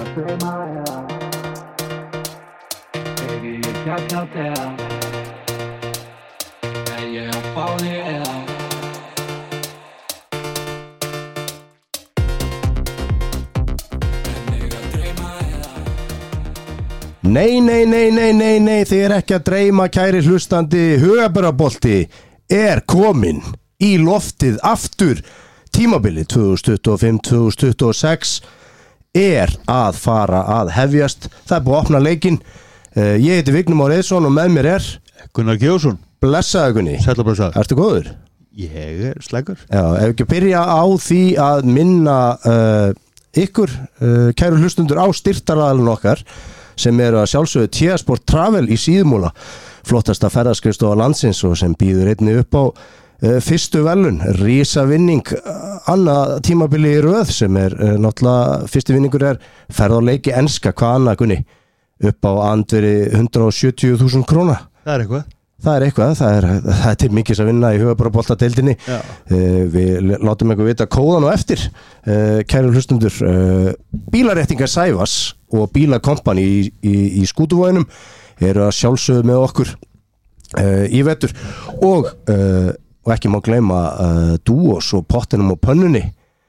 Nei, þið ekki að dreyma, kæri hlustandi. Hugabarabolti komin í loftið aftur. Tímabilið 2025-2026 að fara að hefjast. Það búið að opna leikinn. Ég heiti Vignir Már Eiðsson og með mér Gunnar Gjósson. Blessaðu Gunni. Sæll og blessaður. Ertu góður? Ég slægur. Já, ef ekki byrja á því að minna ykkur, kæru hlustundur, á styrktaraðalinn okkar sem að sjálfsögðu T-Sport Travel í Síðumúla, flottasta ferðaskrifstofa landsins og sem býður einnig upp á fyrstu velun, risavinning annað tímabili í röð sem náttúrulega fyrsti vinningur ferð á leiki enska, hvað annað Gunni, upp á andveri 170.000 króna. Það er til mikils að vinna í Hugabaraboltadeildinni. Við látum ykkur vita kóðan og eftir. Kæru hlustundur, bílaréttingar Sævas og bílakompani í Skútuvoginum að sjálfsögðu með okkur í vetur og ekki má gleyma Dúos og pottinum og pönnunni.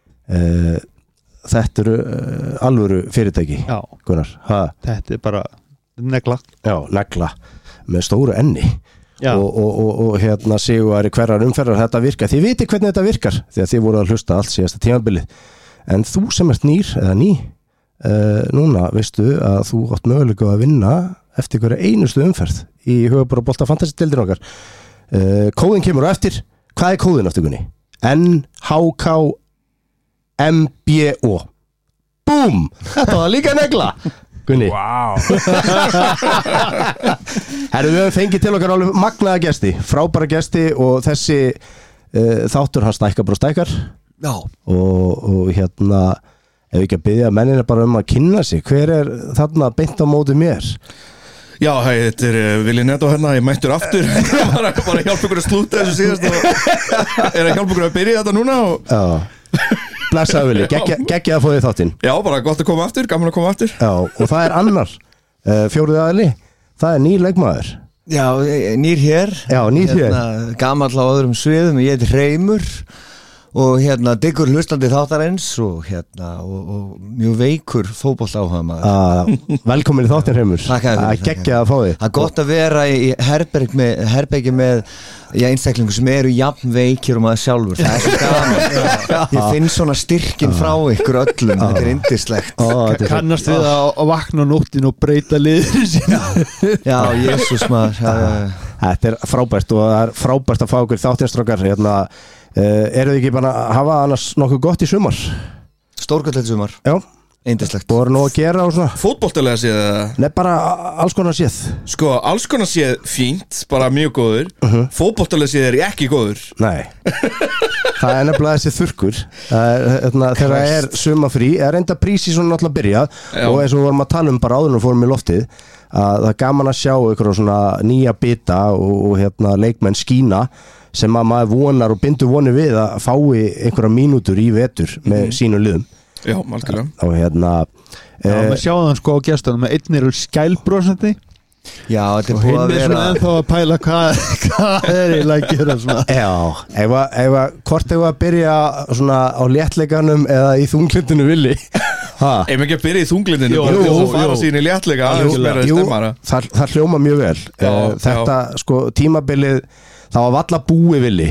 Þetta alvöru fyrirtæki. Já. Gunnar. Þetta bara negla. Já, negla með stóru enni. Já. Og Sigurværi hverjar umferðar þetta virkar. Þið viti hvernig þetta virkar því að þið voru að hlusta allt síðasta tímabilið. En þú sem ert nýr eða ný, núna veistu að þú átt möguleika að vinna eftir hverja einustu umferð í Hugabarabolta Fantasy-deildin okkar. Kóðin kemur á eftir. Hvað kóðin aftur Gunni? NHKMBO. Búm! Þetta var líka negla. Gunni. Wow. Við höfum fengið til okkar alveg magnaða gesti, frábæra gesti og þessi þáttur hann stækkar bara stækkar. Já. Og ef ekki að biðja mennina bara að kynna sig, hver þarna beint á móti mér? Já, hei, þetta Vili Netto hérna, ég mættur aftur bara að hjálpa ykkur að slúta þessu síðast og að hjálpa ykkur að byrja þetta núna og... Já. Blessaðu Vili, geggja að fá þig þáttinn. Já, bara gott að koma aftur, gaman að koma aftur. Já, og það annar fjórði aðili, það nýr leikmaður. Já, nýr hér. Já, nýr hér. Gamall á öðrum sviðum, ég heiti Hreimur og diggur hlustandi þáttarins og mjög veikur fótboltaáhugamaður. Velkomin í þáttinn Hreimur. Geggja að fá þig. Það gott að vera í herbergi með einstaklingu sem jafn veikir og maður sjálfur. Það svo gaman. Ég finn svona styrkin frá ykkur öllum. Þetta yndislegt. Kannast við að vakna á nóttin og breyta liður sína. Já, Jesús maður. Þetta frábært og það frábært að fá okkur þáttinstrókar. Þið ekki bara að hafa annars nokkuð gott í sumar? Stórkvöldlega sumar. Já. Yndislegt. Þú voru nú að gera og svona? Fótboltalega séð? Nei, bara alls konar séð. Sko, alls konar séð fínt, bara mjög góður. Fótboltalega séð ekki góður. Nei. Það nefnilega þessi þurrkur. Þegar sumafrí, reynda prísi svona náttúrulega byrjað og eins og vorum að tala bara áður og fórum í loftið að það gaman að sjá ykkur svona nýja bita og leikmenn skína sem að maður vonar og bindur vonir við að fái einhverja mínútur í vetur með sínum liðum. Já, algjörlega. Og við sjáum það sko á gestunum með einn skælbrósandi. Já, þetta búið að vera svona ennþá að pæla hvað eiginlega að gera svona. Já, hvort ef að byrja svona á léttleikanum eða í þunglindinu Vili. Ef ekki að byrja í þunglindinu og fara sín í léttleika aðeins meira stemmara. Það hljóma mjög vel. Þetta sko tímabilið það var valla búi Vili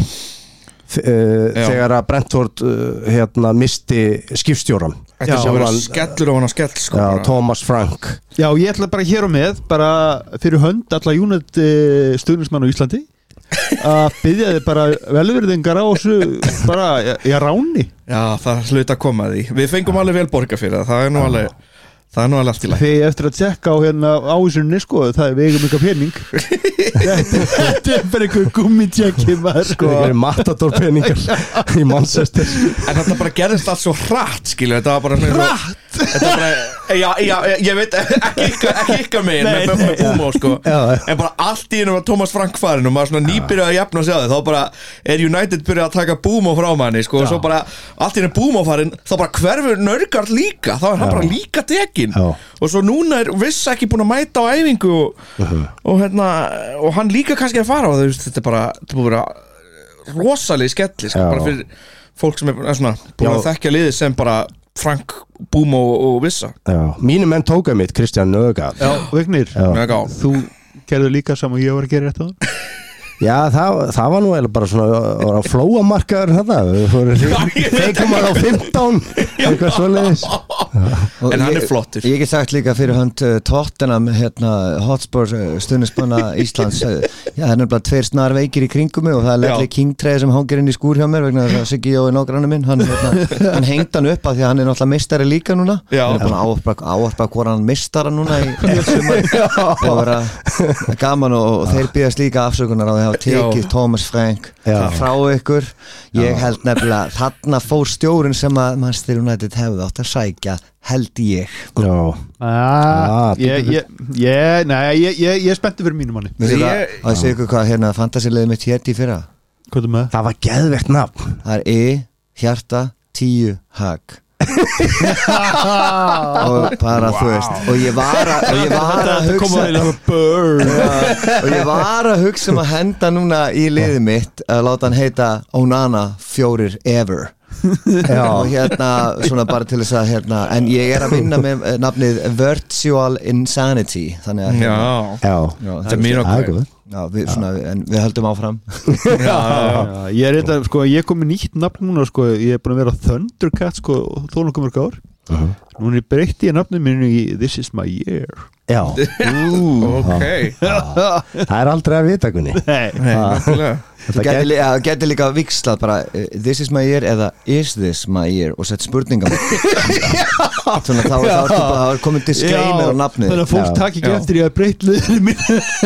þegar að Brentford misti skipstjóran. Þetta sé að vera skellur á hana skell sko. Já, Thomas Frank. Já, ég ætla bara hér og með bara fyrir hönd alla United stuðningsmann á Íslandi að biðja þið bara velvirðingar á þessu bara í ráni. Já, það hluta að koma því. Við fengum alveg vel borga fyrir það. Það er nú alveg allt í lagi. Þegar eftir að tjekka á ávísunni sko, það við eigum eitthvað pening. Þetta bara einhver gummitjekki maður. Sko, það matador peningar í Manchester. En þetta bara gerðist allt svo hratt, skilju. Þetta var bara hratt? Þetta er bara, já, ég veit ekki ykkar megin með Búmo sko. En bara allt í einu var Thomas Frank farin og maður svona nýbyrjaði að jafna sig á þið, þá bara United byrjaði að taka Búmo frá manni sko, og svo bara allt í einu Búmo farin, þá bara hverfur Nørgaard líka, þá hann bara líka tekinn og svo núna Viss ekki búin að mæta á æfingu og hann líka kannski að fara og þetta er bara, þetta búið að vera rosalega skelli sko, bara fyrir fólk sem er svona búin að þekkja liðið sem bara Frank, Búmo og Vissa. Mínu menn tóka mitt Kristján Nørgaard. Vignir, þú gerðu líka saman og ég var að gera þetta. Já, það var nú bara svona flóamarkaður feikum að á 15 eitthvað svoleiðis. En hann er flottur. Ég get sagt líka fyrir hönd Tottenham Hotspur stuðningsmanna Íslands það er nefnilega 2 snarveikir í kringum mig og það er Ledley King treið sem hangir inn í skúr hjá mér vegna þess að Siggi Jói nágranni minn hann hengd hann upp af því að hann er náttúrulega meistari líka núna hann er búin að ávarpa hvora hann meistara núna í sumar og vera gaman og þeir bíðast líka afsökunar á því að tekið Thomas Frank frá ykkur ég held nefnilega þarna fór stjórinn sem að Manchester United hefði átt að sækja held ég ég er spenntur fyrir mínum manni og ég segi ykkur hvað fantasy-liðið mitt hér í fyrra það var geðvegt nafn það er hjarta 10 hag og bara þú veist og ég var að hugsa að henda núna í liðið mitt að láta hann heita Onana 4 ever og svona bara til þess að en ég er að vinna með nafnið Virtual Insanity þannig að þetta er mjög okkur en við höldum áfram ég er eitthvað, sko, ég kom með nýtt nafn núna, sko, ég er búin að vera Thundercat, sko, þó nokkuð mörg ár núna breytti ég nafnið mínu í This is my year ok það er aldrei að vita kunni það geti líka vikslað bara This is my year eða Is this my year og sett spurningum svona þá er bara komið disclaimer á nafnið þannig að fólk takk ekki eftir ég að breytt liðinu mín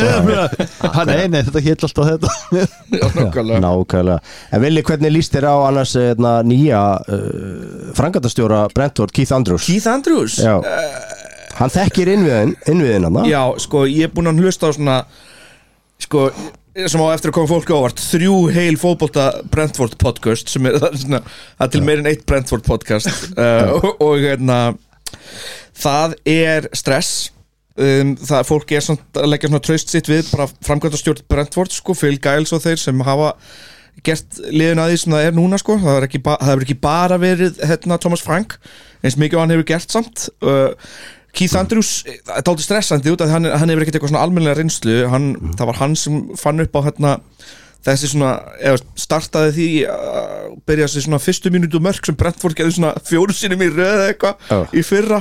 nei, þetta hétt alltaf þetta nákvæmlega en Vili, hvernig líst þér á annars nýja framkvæmdastjóra Brentford, Keith Andrews hann þekkir innviðin hann já, sko, ég er búin að hlusta á svona sko, sem á eftir að koma fólk ávart 3 heil fótbolta Brentford podcast sem er svona, það til meirinn 1 Brentford podcast og það er stress það fólk er svona að leggja svona traust sitt við bara framkvæmdastjórn Brentford sko, Phil Giles og þeir sem hafa gert liðin að því sem það er núna sko, það hefur ekki bara verið Thomas Frank eins mikið og hann hefur gert samt Keith Andrews, það er aldrei stressandi út af hann hefur ekkert eitthvað svona almennilega reynslu það var hann sem fann upp á þessi svona, startaði því byrjaði þessi svona fyrstu mínútu mörk sem Brentford gerði svona 4 sinnum í röð eitthvað í fyrra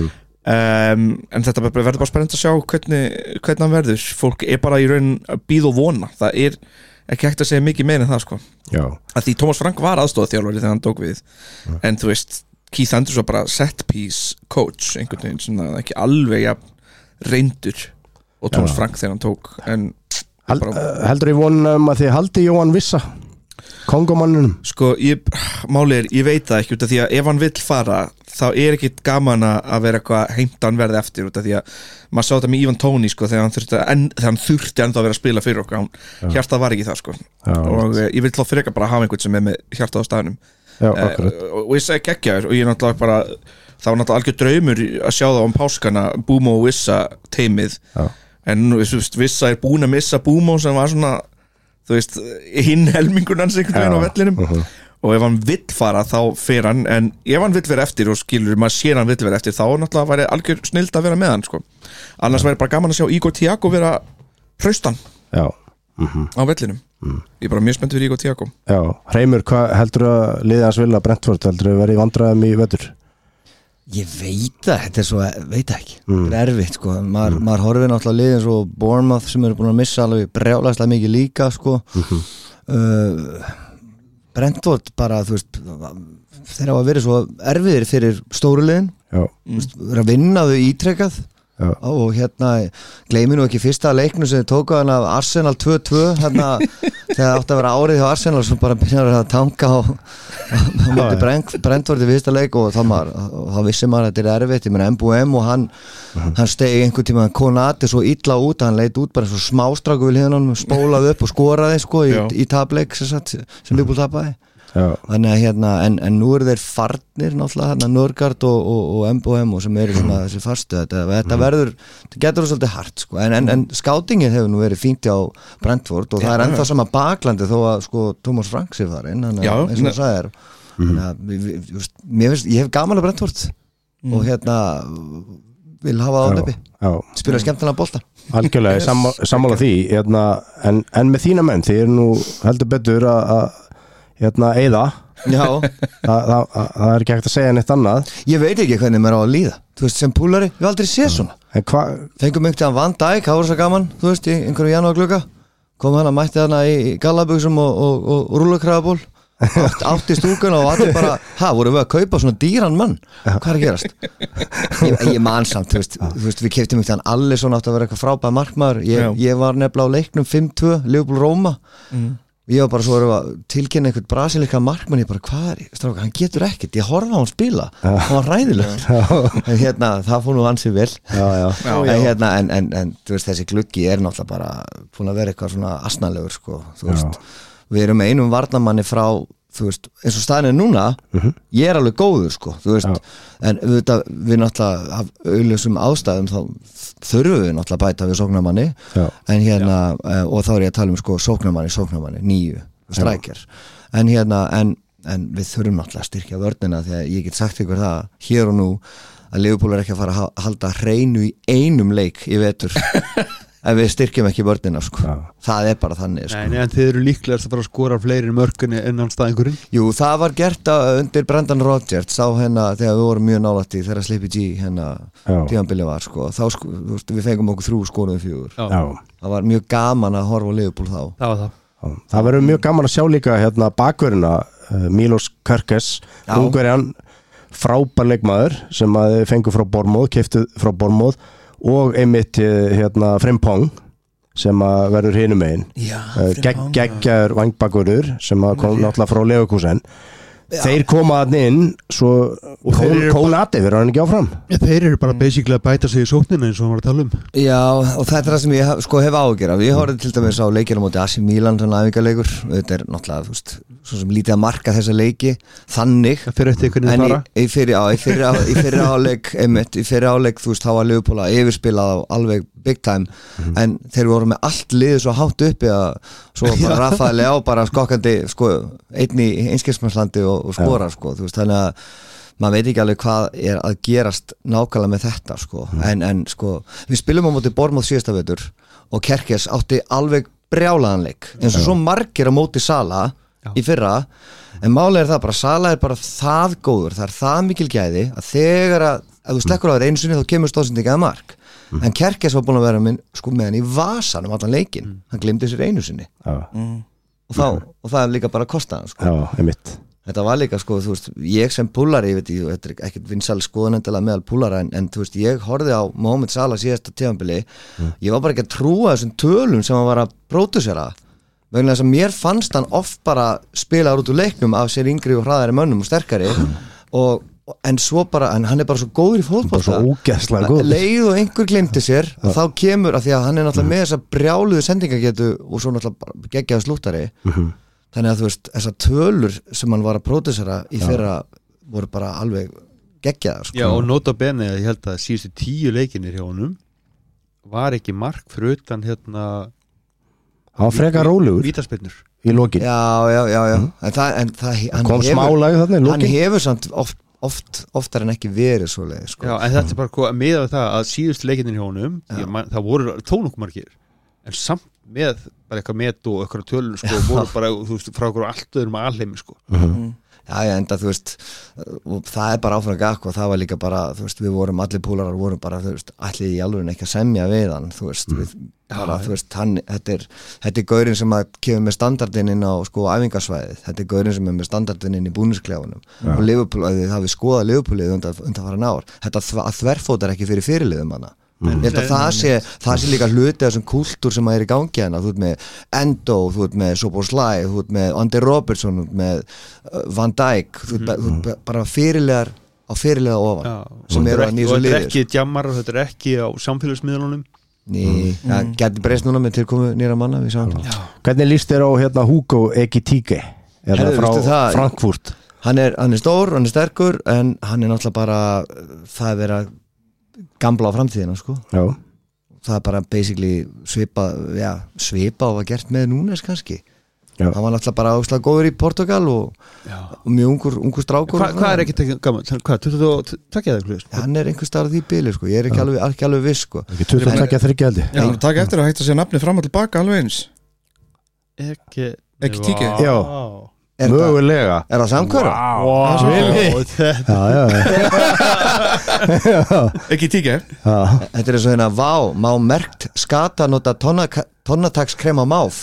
en þetta verður bara spennandi að sjá hvernig hann verður fólk er bara í raun að bíða og vona það er ekki hægt að segja mikið meira en það sko að því Thomas Frank var aðstoðarþjálfari þegar hann tók við en þú veist Keith Andrews var bara set piece coach einhvern veginn sem það ekki alveg reyndur og Thomas Frank þegar hann tók en heldur ég vonum að þið haldi Jóhann Vissa kongomannunum sko, máli er, ég veit það ekki út af því að ef hann vill fara þá er ekki gaman að vera eitthvað heimtan verði eftir út af því að maður sá þetta með Ivan Toney sko þegar hann þurfti ennþá að vera að spila fyrir okkur hjartað var ekki það sko og ég vil þá fyrir ekki bara hafa einhvern sem er með hjartað á staðnum og ég segi geggjaður og ég náttúrulega bara það var náttúrulega algjör draumur að sjá það páskana Búmo og Vissa teimið en Vissa er búin að missa Búmo sem var svona þú veist hinn helmingun hans einhvern veginn á vellinum og ef hann vill fara þá fer hann en ef hann vill vera eftir og skilur maður sér hann vill vera eftir þá náttúrulega væri algjör snild að vera með hann sko annars væri bara gaman að sjá Igor Thiago vera hraustan á vellinum ég er bara mjög spennt fyrir Igor Thiago Hreimur, hvað heldur að liðið hans vilja Brentford heldur að vera í vandræðum í vetur? Ég veit það, þetta er svo veit ekki, þetta er erfitt sko maður horfir náttúrulega liðið eins og Bournemouth sem eru búin að missa alveg brjálæslega mikið líka sko Brentford bara þú veist þeir hafa verið svo erfiðir fyrir stóru liðin verið að vinna þau ítrekkað og gleymi nú ekki fyrsta leiknu sem þið tóku hann af Arsenal 2-2 þegar átti að vera árið hjá Arsenal og svo bara byrjar að tanka á móti Brentford í fyrsta leik og þá vissi maður að þetta er erfitt, ég meina MBM og hann stegi einhvern tíma Konati svo illa út að hann leit út bara svo smástráku við hliðan honum, spólaði upp og skoraði sko í tapleik sem Liverpool tapaði. Þannig að en nú eru þeir farnir náttúrulega Nørgaard og MBM og sem eru svona þessi fastu þetta verður, þetta getur svolítið hart sko. en skátingin hefur nú verið fínt á Brentford og það er ennþá sama baklandi þó að sko Thomas Franks er farin eins og það sagðir mér finnst, ég hef gaman að Brentford og vil hafa það á nefni spila skemmtilega bolta algjörlega, sammála því en með þína menn, þið eru nú heldur betur að eyða það er ekki hægt að segja neitt annað ég veit ekki hvernig maður á að líða þú veist, sem púlari, við aldrei séð svona fengum einhvern veginn Van Dijk, það voru svo gaman þú veist, í einhverju janúarglugga kom hann að mætti hana í gallabuxum og rúlukrafaból átti stúkun og allir bara voru við að kaupa svona dýran mann hvað er að gerast ég man samt, þú veist við keyptum einhvern veginn Alisson átti að vera eitthvað frábæð markmaður ég var nefnilega á leiknum 5-2 Liverpool Roma ég var bara svo að tilkynna einhvern brasilíska markmann ég bara, hvað er, stráka, hann getur ekkert ég horfði á hann spila, hann var ræðilegur en það fór nú ansið vel en þú veist, þessi gluggi er náttúrulega bara búin að vera eitthvað svona asnalegur sko, þú veist, við erum með einum varnarmanni frá, þú veist, eins og staðin er núna ég er alveg góður sko, þú veist en við náttúrulega af augljósum ástæðum þá þurfum við náttúrulega bæta við sóknarmanni en og þá er ég að tala um sko sóknarmanni, 9 strækjar en við þurfum náttúrulega að styrkja vörnina því að ég get sagt ykkur það hér og nú að Liverpool er ekki að fara að halda hreinu í einum leik í vetur ef við styrkjum ekki vörnina sko. Það er bara þannig sko. Nei, en þið eru líklegast að fara að skora fleiri mörkunni en hann staðingurinn? Jú, það var gert undir Brendan Rodgers sá þegar við vorum mjög nálægt í þegar Sleepy G tímabilið var sko. Þá við fengum okkur 3 skoruðum 4 það var mjög gaman að horfa á Liverpool þá það verður mjög gaman að sjá líka bakverðina Milos Kerkez Ungverjan, frábær leikmaður sem að fengu frá Bournemouth keyptu frá Bournemouth og einmitt Frimpong sem að verður hinum megin geggjaður vangbakurur sem að kom náttúrulega frá Leverkusen þeir koma þarna inn svo Konati verður hann ekki áfram þeir eru bara basically að bæta sig í sóknina eins og hann var að tala um já og þetta er það sem ég hef ágjör af ég horfði til dæmis á leikina móti AC Milan svona æfingarleikur þetta er náttúrulega þú veist svo sem lítið að marka þessa leiki þannig en í fyrri áleik þú veist þá var Liverpool að yfirspila á alveg big time en þeir voru með allt liðið svo hátt uppi að svo bara Rafael á bara skokkandi sko einn í einskipsmannslandi og skora sko þú veist þannig að maður veit ekki alveg hvað er að gerast nákvæmlega með þetta sko en sko við spilum á móti Bournemouth síðasta vetur og Kerkez átti alveg brjálaðan leik eins og svo margir á móti Sala í fyrra en málega er það bara Sala er bara það góður það er það mikil gæði að þegar að þú slekkur á þér einu sinni þá kemur stóðsendingi að mark en Kerkez var búin að vera með hann í vasan allan leikin hann glimti sér einu sinni og það er líka bara að kosta hann sko. Þetta var líka sko, þú veist, ég sem púlari þetta er ekkert vinsæl skoðun endilega meðal púlara en þú veist, ég horfði á Mohamed Salah síðasta tímabili ég var bara ekki að trúa þessum tölum sem hann var að pródusera vegna þess að mér fannst hann oft bara spilaður út úr leiknum af sér yngri og hraðari mönnum og sterkari en svo bara, en hann er bara svo góður í fótbolta svo ógeðslega góður leið og einhver glemti sér og þá kemur að því að hann er náttúrulega með þessa brjáluðu sendingagetu og svo náttúrulega geggjaðu slúttari þannig að þú veist, þessar tölur sem hann var að pródusera í fyrra voru bara alveg geggjaðar sko. Já og nota bene, ég held að síðustu 10 leikinir hjá honum var ekki mark fyrir utan hann var frekar rólegur vítaspyrnur í lokin en það kom smálag þarna í lokin hann hefur samt oftar en ekki verið svoleið sko. Já, en þetta er bara með það að síðust leikinir hjá honum það voru tónungmarkir en samt með bara eitthvað met og eitthvað tölun sko, voru bara þú veist, frá okkur allt öðrum alheimi sko. Já, enda þú veist það er bara áfram gakk og það var líka bara þú veist, við vorum allir púlarar vorum bara þú veist, allir í alveg ekki að semja við hann þú veist, þú veist þetta er gaurinn sem að kemur með standardinn inn á sko æfingarsvæðið þetta er gaurinn sem er með standardinn inn í búnisklefunum og Liverpool, það við skoðað Liverpoolið undanfarin ár þetta að þverfótar ekki fyrir fyrirliðum hana Ég held að það sé líka hluti af þessum kúltúr sem er í gangi hérna. Þú ert með Endo, þú ert með Szoboszlai, þú ert með Andy Robertson, þú ert með Van Dijk, þú ert bara fyrirlegar á fyrirlega ofan sem eru að nýja svo liðir. Þetta er ekki djammar, þetta er ekki á samfélagsmiðlunum. Ný, það getur breyst núna með tilkomu nýra manna við sáum. Hvernig líst þér á hérna Hugo Ekitike frá Frankfurt? Hann er stór, hann er sterkur en hann er náttúrulega bara það er verið að gamla á framtíðina sko. Já. Það er bara basically svipa og var gert með Núnes kannski. Já. Hann var náttúrulega bara áslag góður í Portugal og mjög ungur strákur. Hvað er ekki gaman? Hvað, 22 eða? Hann er einhver starf því bili sko. Ég er ekki alveg viss sko. Ekki 22 geldi. Já, takk eftir að hægt að sé nafni fram og tilbaka alveg eins. Ekki tíki. Já. Mögulega. Er það samkværa? Ekki tíki. Þetta er eins og hérna má merkt skata nota tonnatakskrem á máf.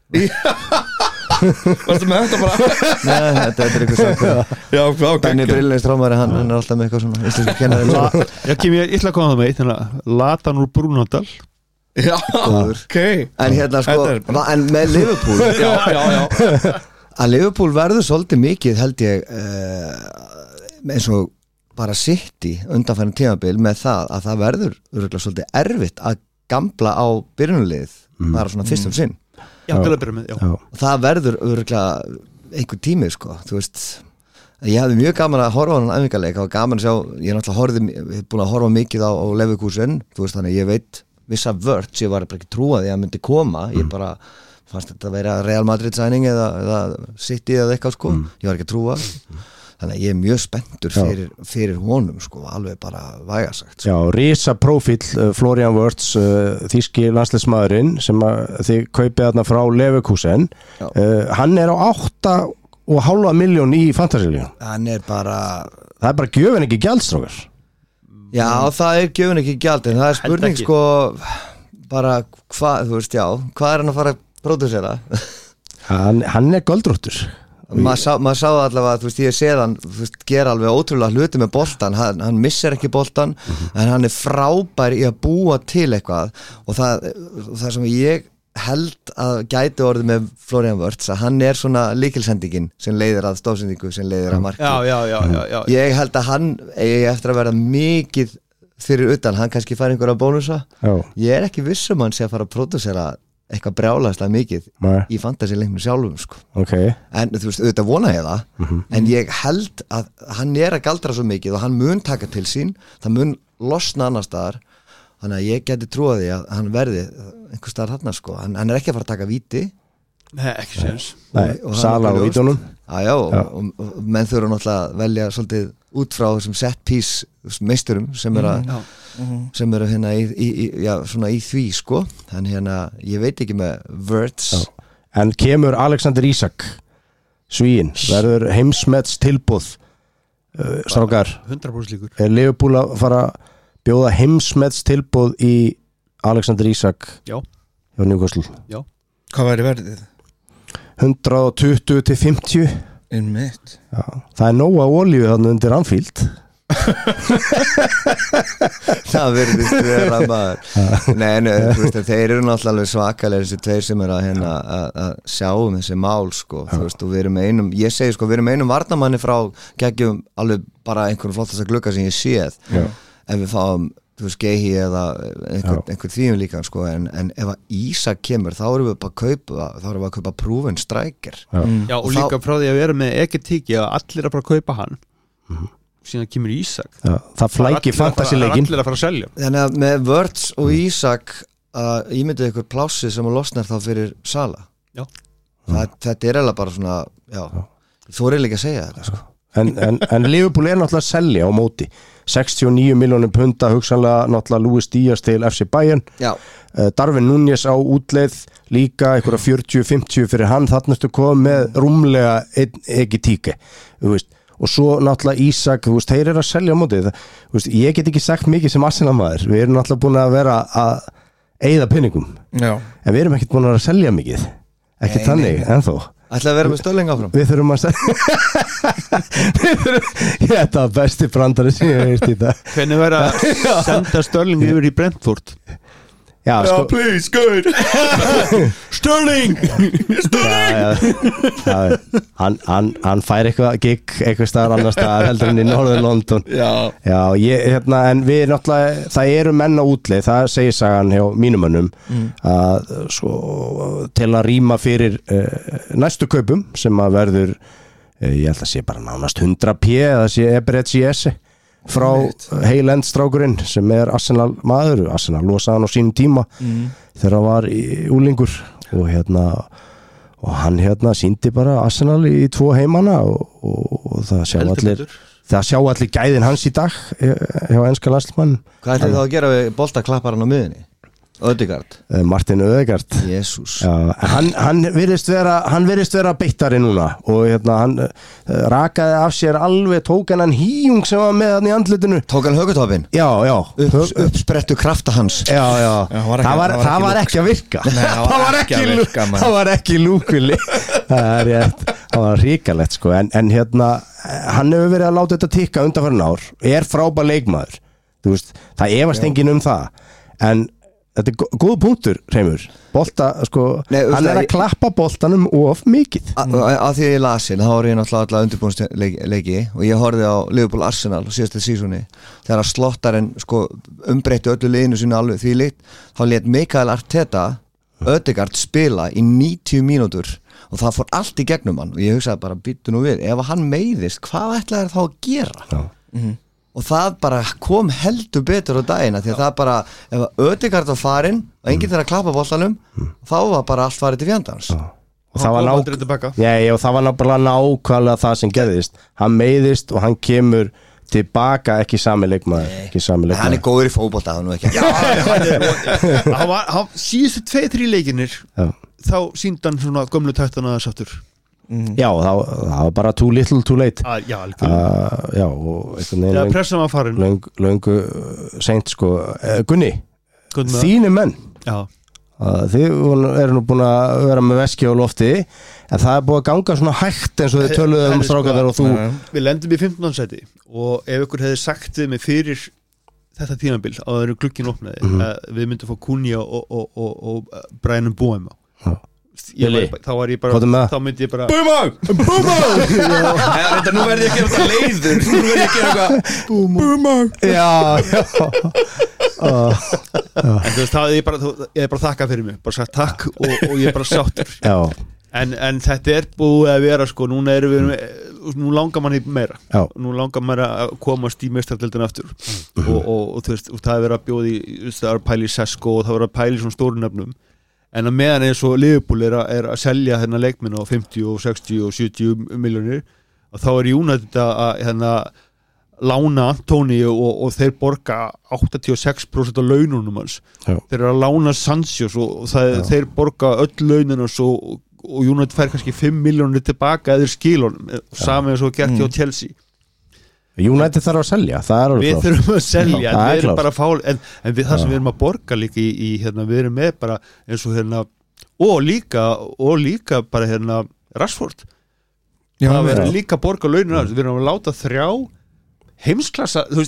Varstu með þetta bara? Nei, þetta er eitthvað samkværa. Benni Brillins trámari, hann er alltaf með eitthvað svona íslensku kennari. Ég ætla að koma það með eitt Latan úr Brúnadal. Já, ok. En hérna sko, en með Liverpool Já að Liverpool verður svolítið mikið held ég eins og bara City undanfærin tímabil með það að það verður örugglega svolítið erfitt að gambla á byrjunarlið bara svona fyrst sinn. Já, til að byrja með, já. Og það verður örugglega einhver tími sko, þú veist. Ég hafði mjög gaman að horfa á hann æfingarleik, það var gaman að sjá, ég náttúrulega búin að horfa mikið á Leverkusen, þú veist, þannig ég veit vissa vörds, ég var bara ekki trúað því að myndi koma, ég bara fannst þetta að vera Real Madrid sæning eða City eða eitthvað sko, ég var ekki að trúa þannig að ég er mjög spenntur fyrir honum sko, alveg bara vægasagt sko. Já, risa prófíll Florian Wirtz, þýski landsliðsmaðurinn sem þið kaupið þarna frá Leverkusen, hann er á 8,5 milljón í fantasíu. Hann er bara það er bara gjöfin ekki gjaldstrókar. Já, það er gjöfin ekki gjald en það er spurning sko bara hvað, þú veist, hvað er hann að fara að pródúsera? Hann er göldróttur. Maður sá allavega, þú veist, ég séð hann gera alveg ótrúlega hluti með boltan, hann missir ekki boltan en hann er frábær í að búa til eitthvað og það sem ég held að gæti orðið með Florian Wirtz að hann er svona lykilsendingin sem leiðir að stóðsendingu, sem leiðir að marki. Já. Ég held að hann eigi eftir að vera mikið fyrir utan, hann kannski fær einhverja bónusa. Ég er ekki viss hann sé að fara að pródúsera eitthvað brjálæðslega mikið í fantasy-leiknum sjálfum sko. En þú veist, auðvitað vona ég það en ég held að hann er að galdra svo mikið og hann mun taka til sín, það mun losna annar staðar, þannig að ég geti trúið því að hann verði einhver staðar þarna sko, hann er ekki að fara að taka víti. Nei, ekki séns. Sala á vítunum. Og menn þurfa náttúrulega að velja svolítið út frá þessum set piece meisturum sem eru hérna svona í því sko, en hérna ég veit ekki með Wirtz. En kemur Alexander Isak Svíinn, verður heimsmets tilboð strákar 100% líkur. Er Liverpool að fara að bjóða heimsmets tilboð í Alexander Isak? Já. Hjá Newcastle? Já. Hvað væri verðið? 120 til 50. Einmitt. Já, það er nóga olíu þannig undir Anfield. Það verðist vera maður. Nei, þú veist að þeir eru náttúrulega svakalega þessi tveir sem eru að sjá þessi mál sko, þú veist, og við erum einum, ég segi sko, við erum einum varnamanni frá geggjum alveg bara einhvern flottasta glugga sem ég séð. Ef við fáum þú veist, Gehi eða einhver þvíum líka sko, en ef að Ísak kemur þá erum við bara að kaupa proven striker. Já, og líka frá því að við erum með Ekitike að allir að bara kaupa hann síðan kemur Ísak. Það flækir fantasy-leikinn. Allir að fara að selja. Þannig að með Wirtz og Ísak ímyndið ykkur plássi sem að losnar þá fyrir Sala. Já. Þetta er eiginlega bara svona, þú er eiginlega að segja þetta sko. En Liverpool er náttúrulega að selja á móti 69 milljónir punda hugsanlega náttúrulega Luis Díaz til FC Bayern. Darwin Núñez á útleið líka einhverja 40-50 fyrir hann, þarna ertu komið með rúmlega Ekitike, þú veist, og svo náttúrulega Ísak, þú veist, þeir eru að selja á móti það, þú veist, ég get ekki sagt mikið sem Arsenal-maður, við erum náttúrulega búin að vera að eyða peningum, en við erum ekkert búin að selja mikið, ekki þannig ennþá. Ætlaði að vera með Störling áfram. Við þurfum að Þetta var besti brandari sem ég heilt í dag. Hvernig verður að senda Sterling yfir í Brentford? Já, sko please, good Sterling! Hann fær eitthvað gig eitthvað staðar annar staðar heldur en í Norður London. Já, en við náttúrulega, það eru menn á útleið, það segir sagan hjá mínumönnum að sko, til að rýma fyrir næstu kaupum sem að verður ég held að sé bara nánast 100p eða sé Eberechi Esse frá heilendstrákurinn sem Arsenal maður, Arsenal losaði hann á sínum tíma þegar hann var í úlingur og hann sýndi bara Arsenal í 2 heimana og það sjá allir gæðin hans í dag hjá enska landsliðsmann. Hvað ætlaði þá að gera við boltaklapparan á miðunni? Ödegaard Martin Ödegaard Jesus. Hann virðist vera beittari núna og hann rakaði af sér alveg, tók hann hýjung sem var með hann í andlitinu, tók hann högutofin uppsprettu krafta hans það var ekki að virka. Það var ekki lúkvili. Það er rétt, það var ríkalegt sko en hann hefur verið að láta þetta tikka undanfarin ár, frábær leikmaður, þú veist, það efast enginn það en þetta er góð punktur, Hreimur. Bolta, sko, hann að klappa boltanum of mikið. Að því ég lasi, þá var ég náttúrulega alla undirbúinsleiki og ég horfði á Liverpool Arsenal síðasta sísoni, þegar að slottarinn sko umbreytti öllu liðinu sínu alveg því lit, þá lét Mikael Arteta Ödegaard spila í 90 mínútur og það fór allt í gegnum hann og ég hugsaði bara, býttu nú við, ef hann meiðist, hvað ætlaði þá að gera? Og það bara kom heldur betur á dagina því að það bara, ef Ödegaard var farinn og enginn þeirra að klappa boltanum þá var bara allt farið til fjandans og það var nákvæmlega það sem gerðist. Hann meiðist og hann kemur tilbaka, ekki sami leikmaður. Hann góður í fótbolta nú ekki. Hann síðustu 2-3 leikinir þá sýndi hann svona gömlu taktana þess aftur. Já, það var bara too little too late. Já, alveg. Og einhvern pressa maður farin löngu seint sko. Gunni, þínu menn þið eru nú búin að vera með veski á lofti en það er búin að ganga svona hægt eins og þið töluðu strákarnir og þú. Við lendum í 15. sæti og ef ykkur hefði sagt við mig fyrir þetta tímabil að það eru glugginn opnaði við myndum fá Kunja og Brian Mbeumo þá var ég bara þá myndi ég bara Mbeumo nú verði ég að gera þetta leiður nú verði ég að gera eitthvað Mbeumo en þú veist það ég er bara þakka fyrir mig, bara sagt takk og ég er bara sáttur en þetta er búið að vera sko, núna erum við nú langar manni meira nú langar maður að komast í meistardeildina aftur og þú veist, það er verið að bjóða það er að pæla í Sesko og það er að pæla í svona stóru nöfnum en að meðan eins og Liverpool er að selja þennan leikmenn á 50 og 60 og 70 miljónir og þá er United að lána Antoni og þeir borga 86% af laununum hans þeir eru að lána Sanchez og þeir borga öll laununum og United fær kannski 5 miljónir tilbaka eða skilunum saman eins og gert hjá Chelsea. United þarf að selja, það er alveg við þurfum að selja, en við erum bara fál en það sem við erum að borga líka í við erum með bara eins og og líka bara Rashford það verður líka borga launin við erum að láta 3 heimsklassa þú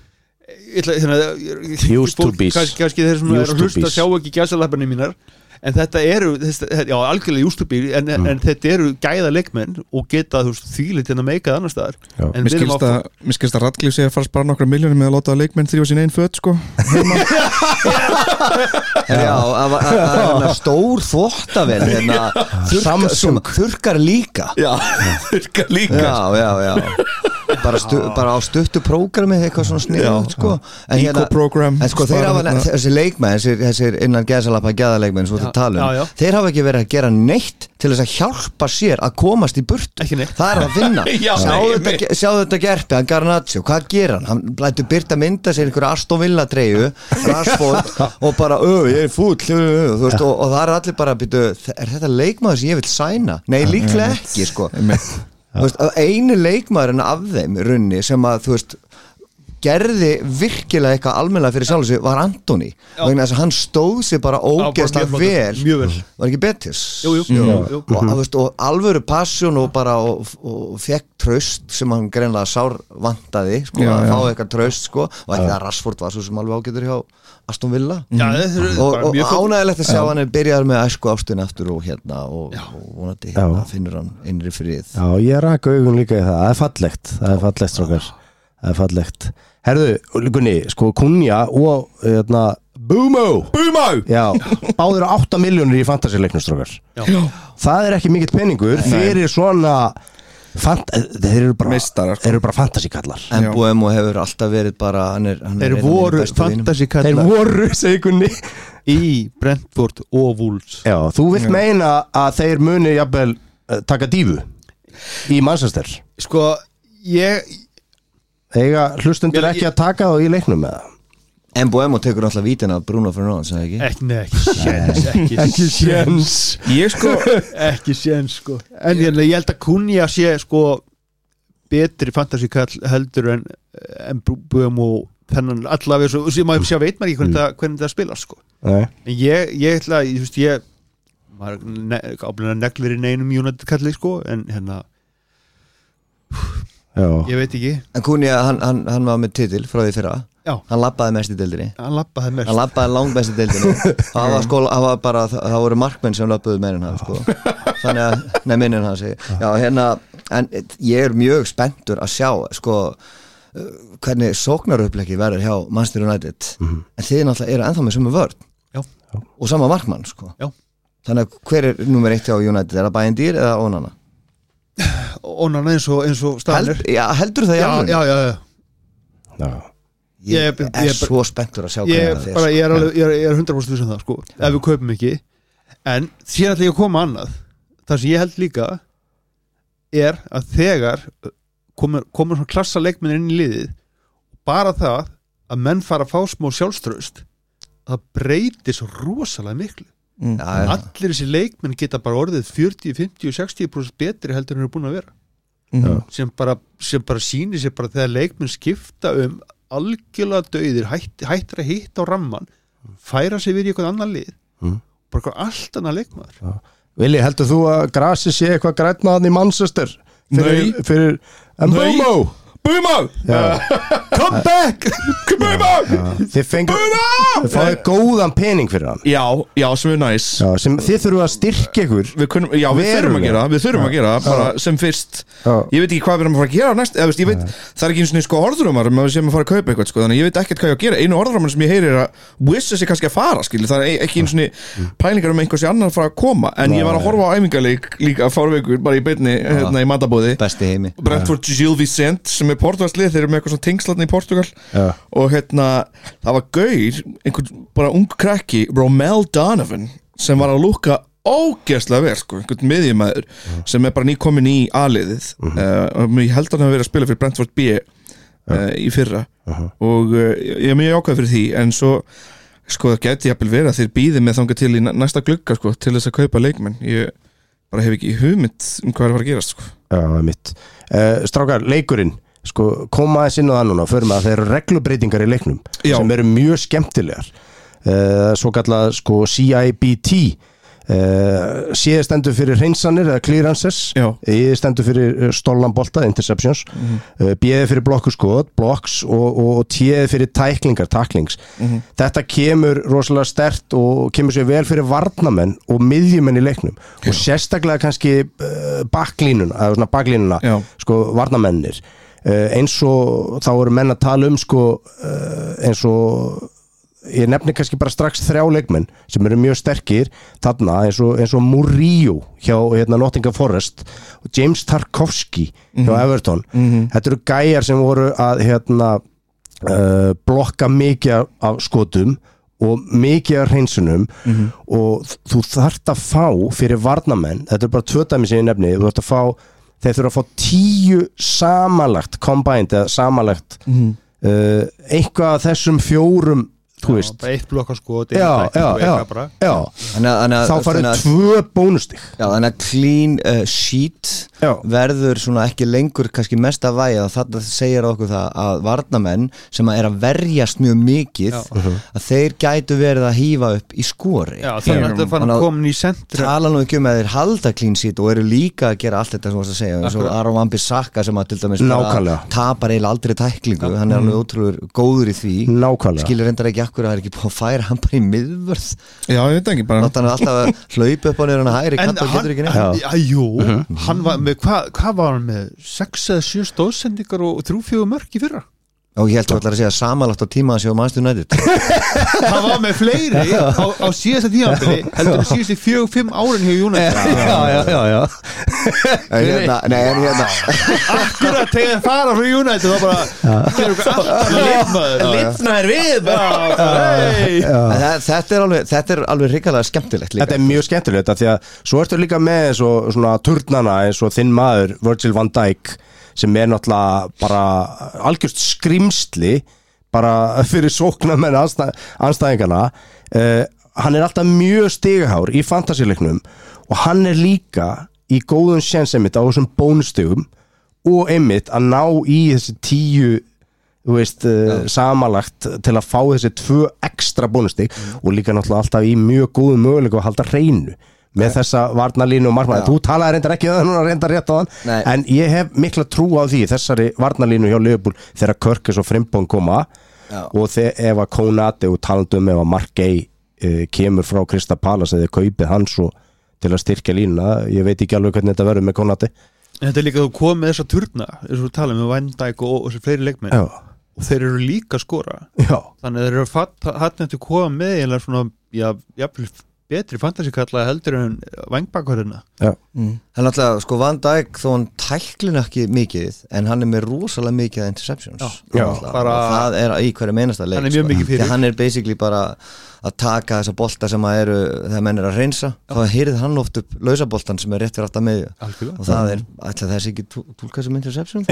veist kannski þeir sem er að hlusta sjá ekki gæsalapparnir mínar en þetta eru algjörlega jústubíl en þetta eru gæða leikmenn og geta þvílit en að meika það annar staðar Mér skilst að Radcliffe sé að fara spara nokkra miljónir með að láta leikmenn þrjóða sín einn föt sko að stór þvottavel þurkar líka bara á stuttu prógrami eitthvað svona sniðugt sko en sko þeir hafa þessi leikmenn þessir innan geðsalappa geðaleikmenn þeir hafa ekki verið að gera neitt til þess að hjálpa sér að komast í burtu það er að finna sjáðu þetta Gerpi, hann Garnaccio, hvað ger hann lætur Birta mynda sér einhverja Aston Villa treyju Rashford og bara ég er fúll og það er allir bara er þetta leikmaður sem ég vil sæna? Nei, líklega ekki sko einu leikmaðurinn af þeim runni sem að þú veist gerði virkilega eitthvað almennilega fyrir sjálf sig var Antoni vegna þess að hann stóð sig bara ógeðslega vel mjög vel var ekki Betis jú. og alvöru passion og bara og fekk traust sem hann greinlega sár vantaði sko, að fá eitthvað traust sko, og ekki að Rashford var svo sem alveg ágætur hjá Aston Villa og ánægilegt að sjá hann byrjaði með æsku ástin aftur og vonandi finnur hann innri frið Já, ég raka augun líka í það er fallegt strókar það er fallegt Herðu, Gunni, sko Kunja og Bumo Já, báður 8 milljónir í fantasy-leiknum strókar Það er ekki mikill peningur fyrir svona þeir eru bara meistarar þeir eru bara fantasy-kallar En Buemo hefur alltaf verið bara þeir voru fantasy-kallar Þeir voru, segir Gunni í Brentford og Wolves Já, þú vilt meina að þeir muni jafnvel taka dífu í Manchester Sko, eiga hlustundur ekki að taka þá í leiknum með það En Buemo tekur alltaf vítina af Bruno Fernandes, ekki? Ekki séns Ekki séns sko En ég held að Kunja sé sko betri fantasy-kall heldur en Buemo þennan allavega sem maður sjá veit maður ekki hvernig það spila sko en ég ætla maður ábyrðan neglir í neinum United-kalli sko en ég veit ekki En Kunja, hann var með titil frá því fyrra Já. Hann labbaði mest í deildinni Hann labbaði langt mest í deildinni það voru markmenn sem labbuðu meir en hann sko. Þannig að, minn en hann segi Já, en ég mjög spenntur að sjá sko, hvernig sóknarupplegi verður hjá Manchester United en þið náttúrulega eru ennþá með sömu vörn og sama markmann sko. Þannig að hver nummer 1 hjá United er það Bæindýr eða Onana? Onana eins og staðnir heldur það Já Ég er svo spenntur að sjá hvað ég er 100% viss það sko, ef við kaupum ekki en síðan ætla ég að koma annað það sem ég held líka er að þegar komur svona klassa leikmennir inn í liðið bara það að menn fara að fá smá sjálfstraust það breytir svo rosalega miklu allir þessi leikmenn geta bara orðið 40, 50 og 60% betri heldur en eru búin að vera sem bara sýnir sér bara þegar leikmenn skipta algjörlega dauðir, hættir að hitta á ramman færa sig við í eitthvað annar lið bara eitthvað allt annað leikmaður Vili, heldur þú að grasi sé eitthvað grænnaðan í Manchester fyrir Bumo come back Bumo þið fáið góðan pening fyrir hann já, sem næs sem þið þurfum að styrkja ykkur við þurfum að gera bara sem fyrst ég veit ekki hvað við erum að fara að gera næst ég veit, það er ekki eins og sko orðrumar að við séum að fara að kaupa eitthvað sko, þannig ég veit ekkert hvað ég að gera einu orðrumar sem ég heyri er að Wissa sig kannski að fara það er ekki eins og pælingar einhversi annar að fara að koma en ég var að horfa á æfingarleik líka fárveikur bara í beinni í matabóði Brentford Gil Vicente sem er portugalslið þeir eru með eitthvað svona tengslatni í Portugal og það var gaur einhvern bara ung krakki Romel Donovan sem var að lúka ógeðslega vel sko, einhvern miðjumæður sem er bara nýkomin í A-liðið ég held að hann hafi verið að spila fyrir Brentford B í fyrra og ég er mjög ákveð fyrir því en svo sko það geti jafnvel verið að þeir býði með þangað til í næsta glugga sko, til þess að kaupa leikmenn ég bara hef ekki hugmynd hvað er að fara að gerast sko. mitt Strákar, leikurinn sko, koma aðeins inn á það núna fyrir mig að þeir eru reglubreitingar í leiknum sem eru mjög skemmtilegar svo kallað sko CIBT C stendur fyrir hreinsanir eða clearances E stendur fyrir stollan bolta, interceptions B fyrir blokkurskot, blocks og T fyrir tacklings þetta kemur rosalega sterkt og kemur sér vel fyrir varnamenn og miðjumenn í leiknum og sérstaklega kannski baklínuna sko varnamennir eins og þá eru menn að tala sko eins og ég nefni kannski bara strax 3 leikmenn sem eru mjög sterkir þarna eins og Murillo hjá Nottingham Forest og James Tarkowski hjá Everton þetta eru gæjar sem voru að blokka mikið af skotum og mikið af hreinsunum og þú þarft að fá fyrir varnamenn, þetta er bara 2 dæmi sem ég nefni, þú þarft að fá þeir þurfa að fá 10 samanlagt combined eða samanlagt eitthvað af þessum 4 þú veist bara eitt blokk á skot já, þá farið 2 bónustig þannig að clean sheet verður svona ekki lengur kannski mest að væja og þetta segir okkur það að varnamenn sem að verjast mjög mikið að þeir gætu verið að hífa upp í skori þannig að það komin í sentra tala nú ekki að þeir halda clean sheet og eru líka að gera allt þetta sem þú varst að segja eins og Aron Wan-Bissaka sem að til dæmis tapar eiginlega aldrei tæklingu hann alveg ótrúlega góður í því skilur reyndar ekki akkur að það ekki búið að færa hann bara í miðvörð já, ég veit ekki bara hann er alltaf að hlaupa upp á nýruna hægri kant og getur ekki neitt hann var með, hvað var hann með 6 eða 7 stóðsendingar og 3-4 mörk í fyrra og ég held að það að segja samanlagt á tíma að sjá Manchester United hann var með fleiri á síðasta tímabili heldur síðustu 4-5 árin hjá United já akkurat þegar fara frá United þá bara gerur okkur litnaðir við þetta er alveg hrikalega skemmtilegt líka. Þetta er mjög skemmtilegt því að svo ertu líka með eins og svona turnana eins og þinn maður Virgil van Dijk sem náttúrulega bara algjörst skrimsli bara fyrir sóknarmenn andstæðingarna hann alltaf mjög stigahár í fantasíleiknum og hann líka í góðum séns einmitt á þessum bónustigum og einmitt að ná í þessi 10 þú veist, samanlagt til að fá þessi 2 ekstra bónustig og líka náttúrulega alltaf í mjög góðum möguleikum að halda hreinu með þessa varnarlínu og markmann þú talaði reyndar ekki núna reyndar rétt á hann en ég hef mikla trú á því þessari varnarlínu hjá Liverpool þegar Körkes og Frimpong koma og ef að Konate og talandum ef að Markey kemur frá Crystal Palace eða kaupið hans og til að styrkja línuna ég veit ekki alveg hvernig þetta verður með Konate en þetta líka þú komið með þessa turna eins og þú talaði með Van Dijk og þessi fleiri leikmenn og þeir eru líka að skora þannig þeir eru hann eftir koma með eða svona jafnvel betri fantasíkalla heldur en vangbakvarina hann alltaf, sko Van Dijk þó hann tæklin ekki mikið en hann með rosalega mikið interceptions bara, það í hverju meinasta leik hann mjög mikið fyrir hann basically bara að taka þessa bolta sem að þegar menn að reynsa þá heyrið hann oft upp lausaboltan sem rétt fyrir alltaf með og það ætla þessi ekki túlka sem interception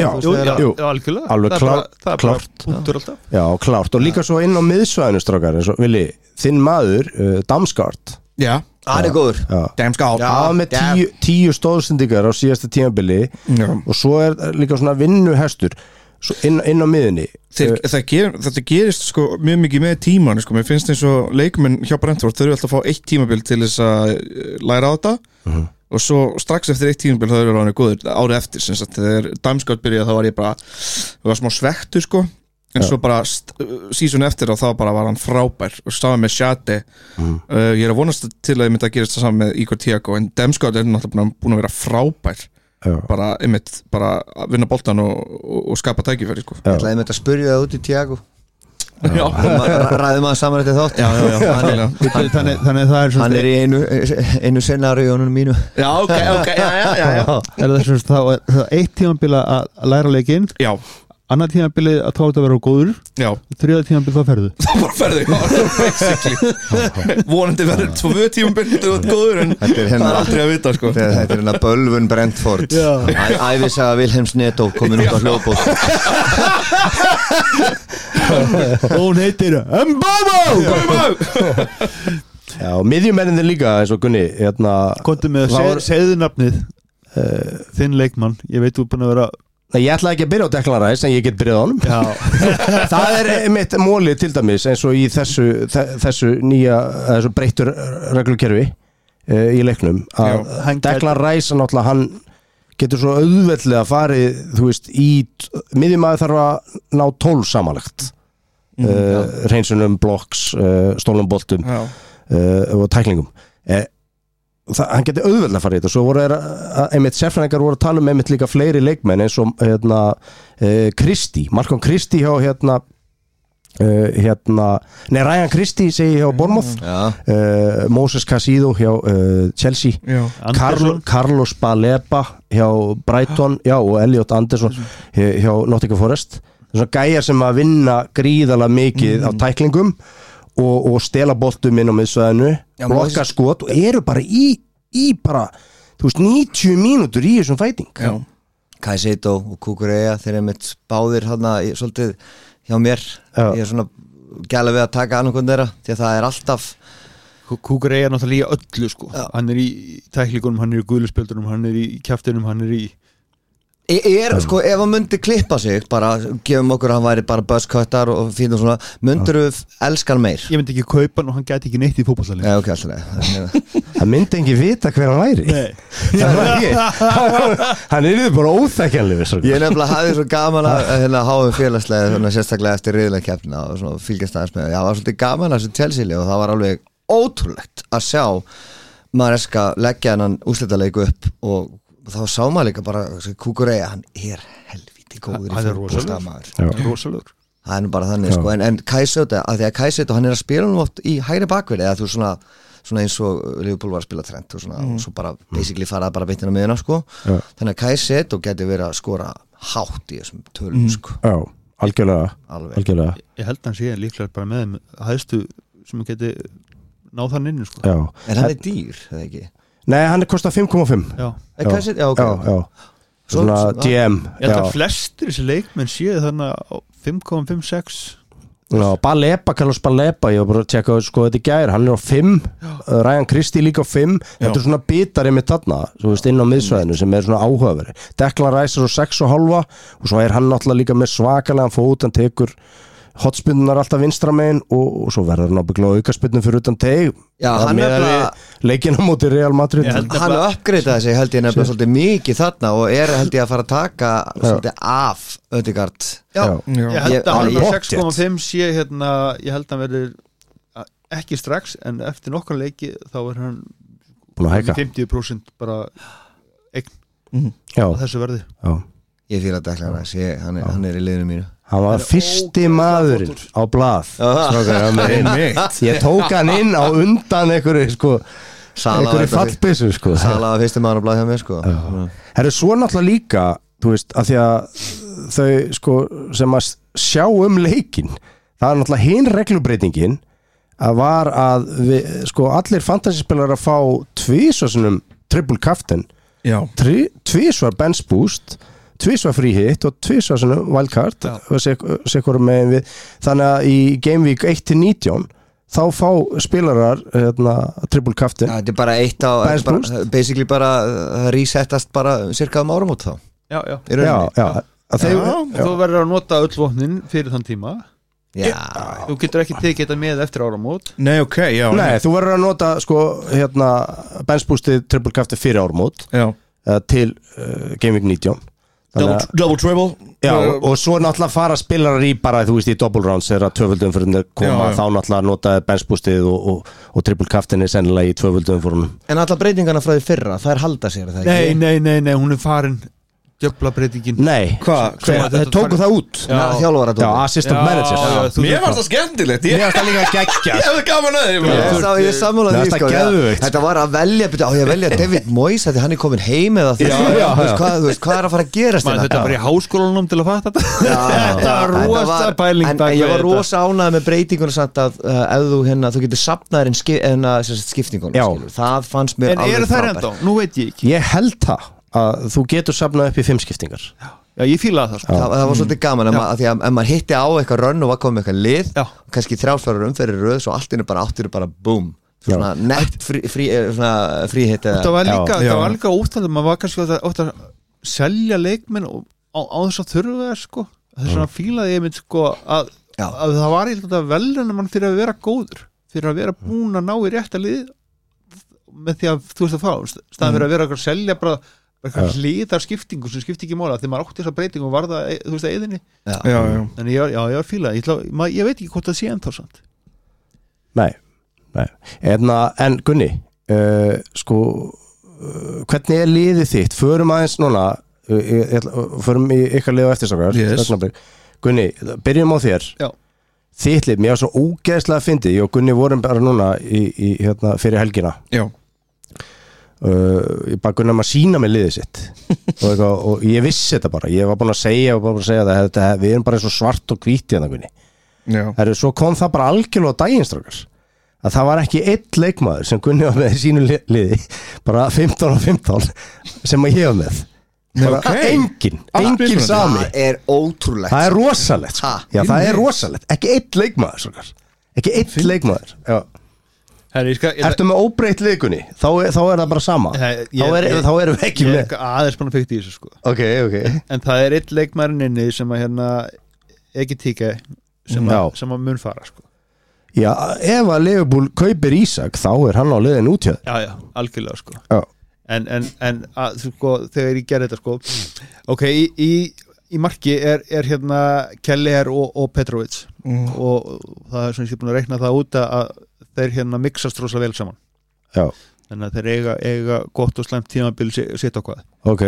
alveg klárt klárt og líka svo inn á miðsvæðinu strákar eins og Vili, þinn maður Damsgaard hann er góður Damsgaard með 10 stóðsendingar á síðasta tímabili og svo líka svona vinnuhestur inn á miðunni þetta gerist sko mjög mikið með tíman sko. Mér finnst eins og leikmenn hjá Brentford þau eru alltaf að fá 1 tímabil til þess að læra á þetta og svo strax eftir 1 tímabil þá eru hann góður árið eftir sem sagt þegar Damsgaard byrjaði þá var ég var smá svektur sko en svo bara sísun eftir og þá bara var hann frábær og saman með Shade ég að vonast til að ég myndi að gerist það saman með Igor Thiago en Damsgaard náttúrulega búin að vera frábær bara að vinna boltan og skapa tækifæri sko. Ég ætlaði að spyrja það út í Thiago ræðum að saman eftir þátt þannig það hann í einu scenaríunum mínu ok er það svona þá 1 tímabil að læra leikinn annar tímabilið að tóta að vera góður 3. tímabilið þá ferðu vonandi verður 2 tímabilið að góður en það er aldrei að vita sko. Þetta er hérna bölvun Brentford æfisaga Vilhelms Netto komin út á hljóðbóð og hún heitir Mbabo og miðjumenninir líka eins og Gunni kontum með segðunafnið þinn leikmann ég veit þú búin að vera Nei, ég ætlaði ekki að byrja á Declan Rice en ég get byrjað á honum það mitt móli til dæmis eins og í þessu nýja þessu breyttur reglukerfi í leiknum að Declan Rice náttúrulega hann getur svo auðveldlega farið þú veist í miðjumaður þarf að ná 12 samanlagt hreinsunum, blocks stólnum boltum og tæklingum hann geti auðveldlega að fara í þetta svo voru einmitt sérfræðingar voru að tala einmitt líka fleiri leikmenn eins og Kristi, Malcolm Kristi hjá Ryan Kristi segi hjá Bournemouth Moses Casido hjá Chelsea Carlos Baleba hjá Brighton og Elliot Anderson hjá Nottingham Forest svona gæjar sem að vinna gríðalega mikið af tæklingum og stela boltum inn á miðsvæðinu blokka skot og eru bara í bara, þú veist, 90 mínútur í þessum fæting Caicedo og Kukureya þeir með báðir hana svolítið hjá mér ég svona gæla við að taka annarkvæm þeirra því að það alltaf Kukureya náttúrulega í öllu sko. Hann í tæklingunum, hann í guðluspjöldunum, hann í kjaftinum, hann í sko, ef hann myndi klippa sig bara, gefum okkur að hann væri bara buzzcuttar og fín og svona, myndur þú elskan meir? Ég myndi ekki kaupa hann og hann gæti ekki neitt í fótbollalið. Já, ok, alltaf Það myndi ekki vita hver hann væri. Hann bara óþekkjanlegur. Ég nefnilega hafði svo gaman að háum félagslega, sérstaklega eftir riðlega keppna og fylgjast aðeins með. Já, það var svolítið gaman að þessu Chelsea og það var alveg ótrúlegt að sjá Maresca leggja hennan úrslitaleik upp og þá sá maður líka bara Kukureya, hann helvíti góður í fótboltamaður. Rosalur. Það bara þannig sko, en Kajsöta, að því að Kajsöta hann að spila oft í hægri bakverði eða þú svona eins og Liverpool var að spila Trent og svona, og svo bara basically faraði bara beitina með hennar sko. Þannig að Kajsöta geti verið að skora hátt í þessum tölum sko. Já, algjörlega. Ég held hann sé líklega bara með þeim hæðstu sem geti náð þann inn sko. En hann dýr, eða ekki? Nei, hann kostar 5,5. Já, ok. Svona GM. Ég held að flestir þessi leikmenn séu þannig á 5,56. Já, Carlos Baleba, ég var bara að tjekka sko þetta í gær, hann á 5, Ryan Christie líka á 5. Þetta svona bitari með þarna, svo veist inn á miðsvæðinu sem svona áhugaveri. Declan Rice á 6,5 og svo hann náttúrulega líka með svakalega fót, hann tekur hotspinnunar alltaf vinstra megin og svo verður hann ábyggla aukaspinnu fyrir utan teig. Já, hann leikinn á móti Real Madrid. Hann uppgreitaði sig held ég nefnilega svolítið mikið þarna og held ég að fara að taka svolítið af Ødegaard. Já, ég held að hann á 6,5 sé hérna, ég held að hann verður ekki strax en eftir nokkar leiki þá er hann 50% bara eign á þessu verði. Ég fyrir að Declan Rice, hann í liðinu mínu. Hann var fyrsti maðurinn á blað. Ég tók hann inn á undan einhverju fallbissu sko. Sala var fyrsti maður á blað hjá mér sko. Það svo náttúrulega líka, þú veist, að því að þau sko sem að sjá leikinn, það er náttúrulega hin reglubreitingin að var að við, sko allir fantasyspilar að fá tvísvarsunum triple captain, tvísvar bench boost, tvísvar free hit og tvísvar svona wildcard með við. Þannig að í Game Week 1-19 þá fá spilarar triple captain. Þetta bara eitt á basically bara resettast bara cirka áramót þá. Já. Þú verður að nota öll vopnin fyrir þann tíma. Þú getur ekki tekið þetta með eftir áramót. Nei, þú verður að nota sko bench boostið triple captain fyrir áramót til Game Week 19. Double treble. Já, og svo náttúrulega fara spilarar í bara, þú veist, í double rounds þegar tvöföldum fyrir koma, þá náttúrulega notaði benchboostið og triple captain sennilega í tvöföldum fyrir. En alla breytingarna frá því fyrra, það halda sér það ekki? Nei, hún farin djöfla breytingin. Nei, þeir tóku það út. Þjálfara tóku. Assistant manager. Mér varst það skemmtilegt. Mér varst það líka geggjast. Ég hefði gaman að því. Ég sammála því sko. Þetta var að velja David Moyes að hann komin heim eða þú veist hvað að fara að gerast þetta. Þetta var í háskólanum til að fatta þetta. Þetta var rosa pæling. En ég var rosa ánægð með breytingunum samt að ef þú getur safnaðir skiptingunum. Það fannst mér alveg frábært. Nú veit ég ekki. Ég held það að þú getur safnað upp í 5 skiptingar. Já, ég fílaði það sko. Það var svolítið gaman að því að ef maður hitti á eitthvað rönn og var komið eitthvað lið kannski 3-4 umferðir röð svo allt áttir bara boom svona nett fríhitt. Það var líka úttalið, maður var kannski ótt að selja leikmenn á þess að þurfa það sko. Þess að fílaði ég mynd sko að það var eitthvað velrænum mann fyrir að vera góður, fyrir að vera búin að ná í rétta lið með því að þú veist að fá staðan fyrir að vera að selja bara hlýðar skiptingu sem skipti ekki mála þegar maður átti þessa breytingu og var það, þú veist, að eðinni. Þannig ég var fílað. Ég veit ekki hvort það sé ennþá samt. Nei. En Gunni, sko, hvernig er liðið þitt? Förum aðeins núna, förum í ykkar lið á eftirsakar. Gunni, byrjum á þér. Já. Þitt lið, mér var svo ógeðslega fyndið. Ég og Gunni vorum bara núna fyrir helgina. Já. Ég bara kunna maður sína með liðið sitt og ég vissi þetta bara, ég var búin að segja það, við erum bara eins og svart og hvítt í þannig. Svo kom það bara algjörlega á daginn að það var ekki einn leikmaður sem Gunni var með í sínu liði bara 15 sem að ég var með Engin sami. Það ótrúlegt. Það rosalegt sko. Já, það rosalegt. Ekki einn leikmaður svakar. Ekki einn leikmaður. Já. Ertu með óbreytt leikunni? Þá er það bara sama. Þá erum við ekki með. Ég aðeins bara fyrkt í þessu sko. Ok. En það er einn leikmaðurinn inni sem að hérna ekki tíka sem að mun fara sko. Já, ef að Liverpool kaupir Ísak þá er hann á leiðin útjöð. Já, algjörlega sko. Já. En sko, þegar ég gerði þetta sko, ok, í marki er hérna Kelleher og Petrovic og það er svona ég búin að reikna það út að þeir hérna mixast rosa vel saman. Já. Þannig að þeir eiga gott og slæmt tímabil sitt á hvað. Ok.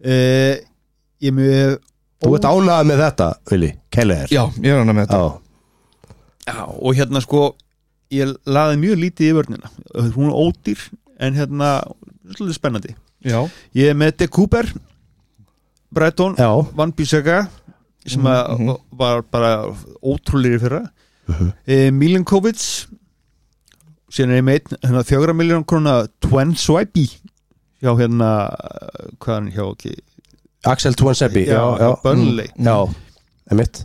Þú ert ánægð með þetta, Vili, Kelleher? Já, ég er ánægð með þetta. Já, og hérna sko ég laði mjög lítið í vörnina. Hún er ódýr en hérna svolítið spennandi. Já. Ég er með De Cooper, Brighton, Van Bissaka sem var bara ótrúlegir í fyrra. Milinkovic síðan er ég með hérna 4 milljón króna Twen Swipe hjá hérna hvaðan hjá ekki Axel Twen Swipe Burnley. Já, mitt.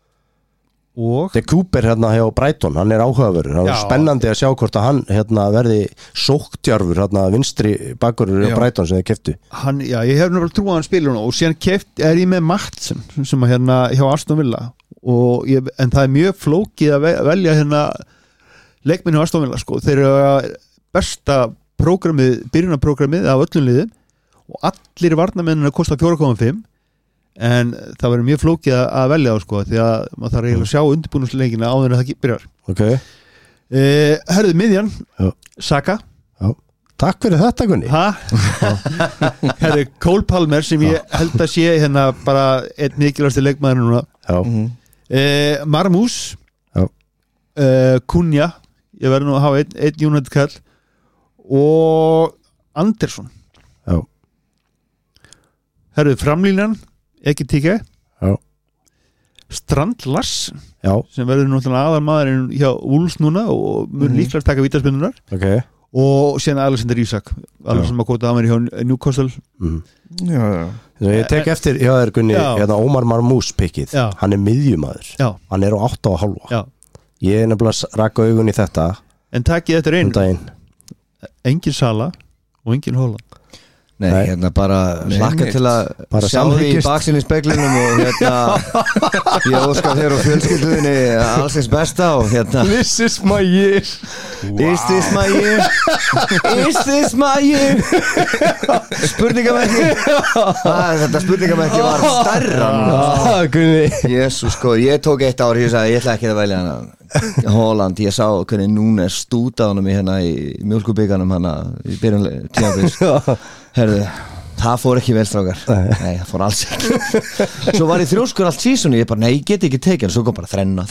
Og De Cooper hérna hjá Brighton, hann er áhugaverður. Það er spennandi að sjá hvort að hann hérna verði sóktjarfur hérna vinstri bakverður hjá Brighton sem þið keftu. Ég hef náttúrulega trúið að hann spilur og síðan er ég með Mattsen sem að hérna hjá Aston Villa en það er mjög flókið að velja hérna leikmenn hjá Aston Villa sko. Þeir eru besta byrjunarprógrammið af öllum liðum og allir varnamennina kosta 4,5 en það verður mjög flókið að velja þá sko því að maður þarf eiginlega að sjá undirbúningsleikina áður en það byrjar. Ok. Herðu miðjan Saka. Já. Takk fyrir þetta Gunni. Herðu Cole Palmer sem ég held að sé hérna bara einn mikilvægasti leikmaður núna. Já. Marmús. Já. Kunja. Ég verður nú að hafa einn United kall og Andersson. Já. Herðu framlínan ekki tíka. Já. Strand Larsen sem verður náttúrulega aðal maðurinn hjá Wolves núna og mun líklega taka vítaspinnunar. Ok. Og síðan Alexander Isak alveg sem að kóta að mér hjá Newcastle. Já. Ég tek eftir hjá þér Gunni hérna Ómar Marmús pikkið. Hann er miðjumaður. Hann er á 8,5. Já. Ég er nefnilega að raka augun í þetta. En takið þetta einu. Engin Sala og engin Holland. Nei, hérna bara hlakka til að sjá því í baksinni í speglinum og hérna ég óskar þér og fjölskylduðinni alls eins besta og hérna This is my year. Is this my year? Is this my year? Spurningamerki. Þetta spurningamerki var stærra. Jesús sko, ég tók 1 ár og ég sagði ég ætla ekki að velja hana Holland, ég sá hvernig núna er stúta honum í hérna í mjólkubikarnum hana í byrjun tímabils. Herðu, það fór ekki vel strákar. Nei, það fór alls ekki. Svo var ég þrjóskur allt sísoni, ég bara, nei, ég get ekki tekið svo kom bara þrenna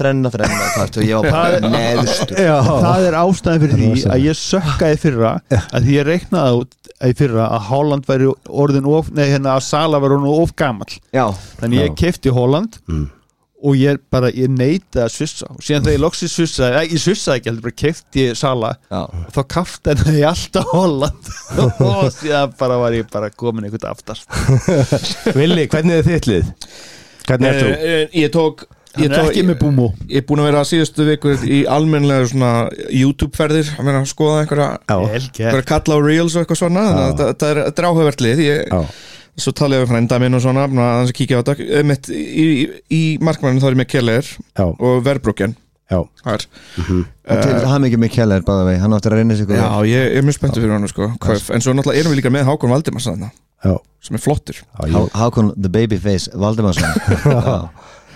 og ég var bara neðstur. Það er ástæðan fyrir því að ég sökkaði fyrra að því ég reiknaði út í fyrra að Holland væri orðin að Sala var orðin of gamall. Þannig ég keypti Holland og ég neitaði að svissa og síðan þegar ég loksins svissaði, ég svissaði ekki heldur bara keypti Sala þá kaftaði ég alltaf Holland og síðan var ég komin einhvern aftast. Willi, hvernig er þitt lið? Hvernig ert þú? Ég tók ekki með Búmo. Ég er búin að vera síðustu vikur í almennlega svona YouTube-ferðir að vera að skoða einhverja kalla á Reels og eitthvað svona þetta er áhugavert lið svo tala ég við frænda minn og svona að kíkja á þetta mitt í markmanninu þá er ég með Keller og Verbruggen þar til það mikið með Keller bæða vei, hann átti að reyna sig ég er mjög spenntur fyrir hann sko. En svo náttúrulega erum við líka með Hákon Valdimarsson sem er flottur Hákon the babyface Valdimarsson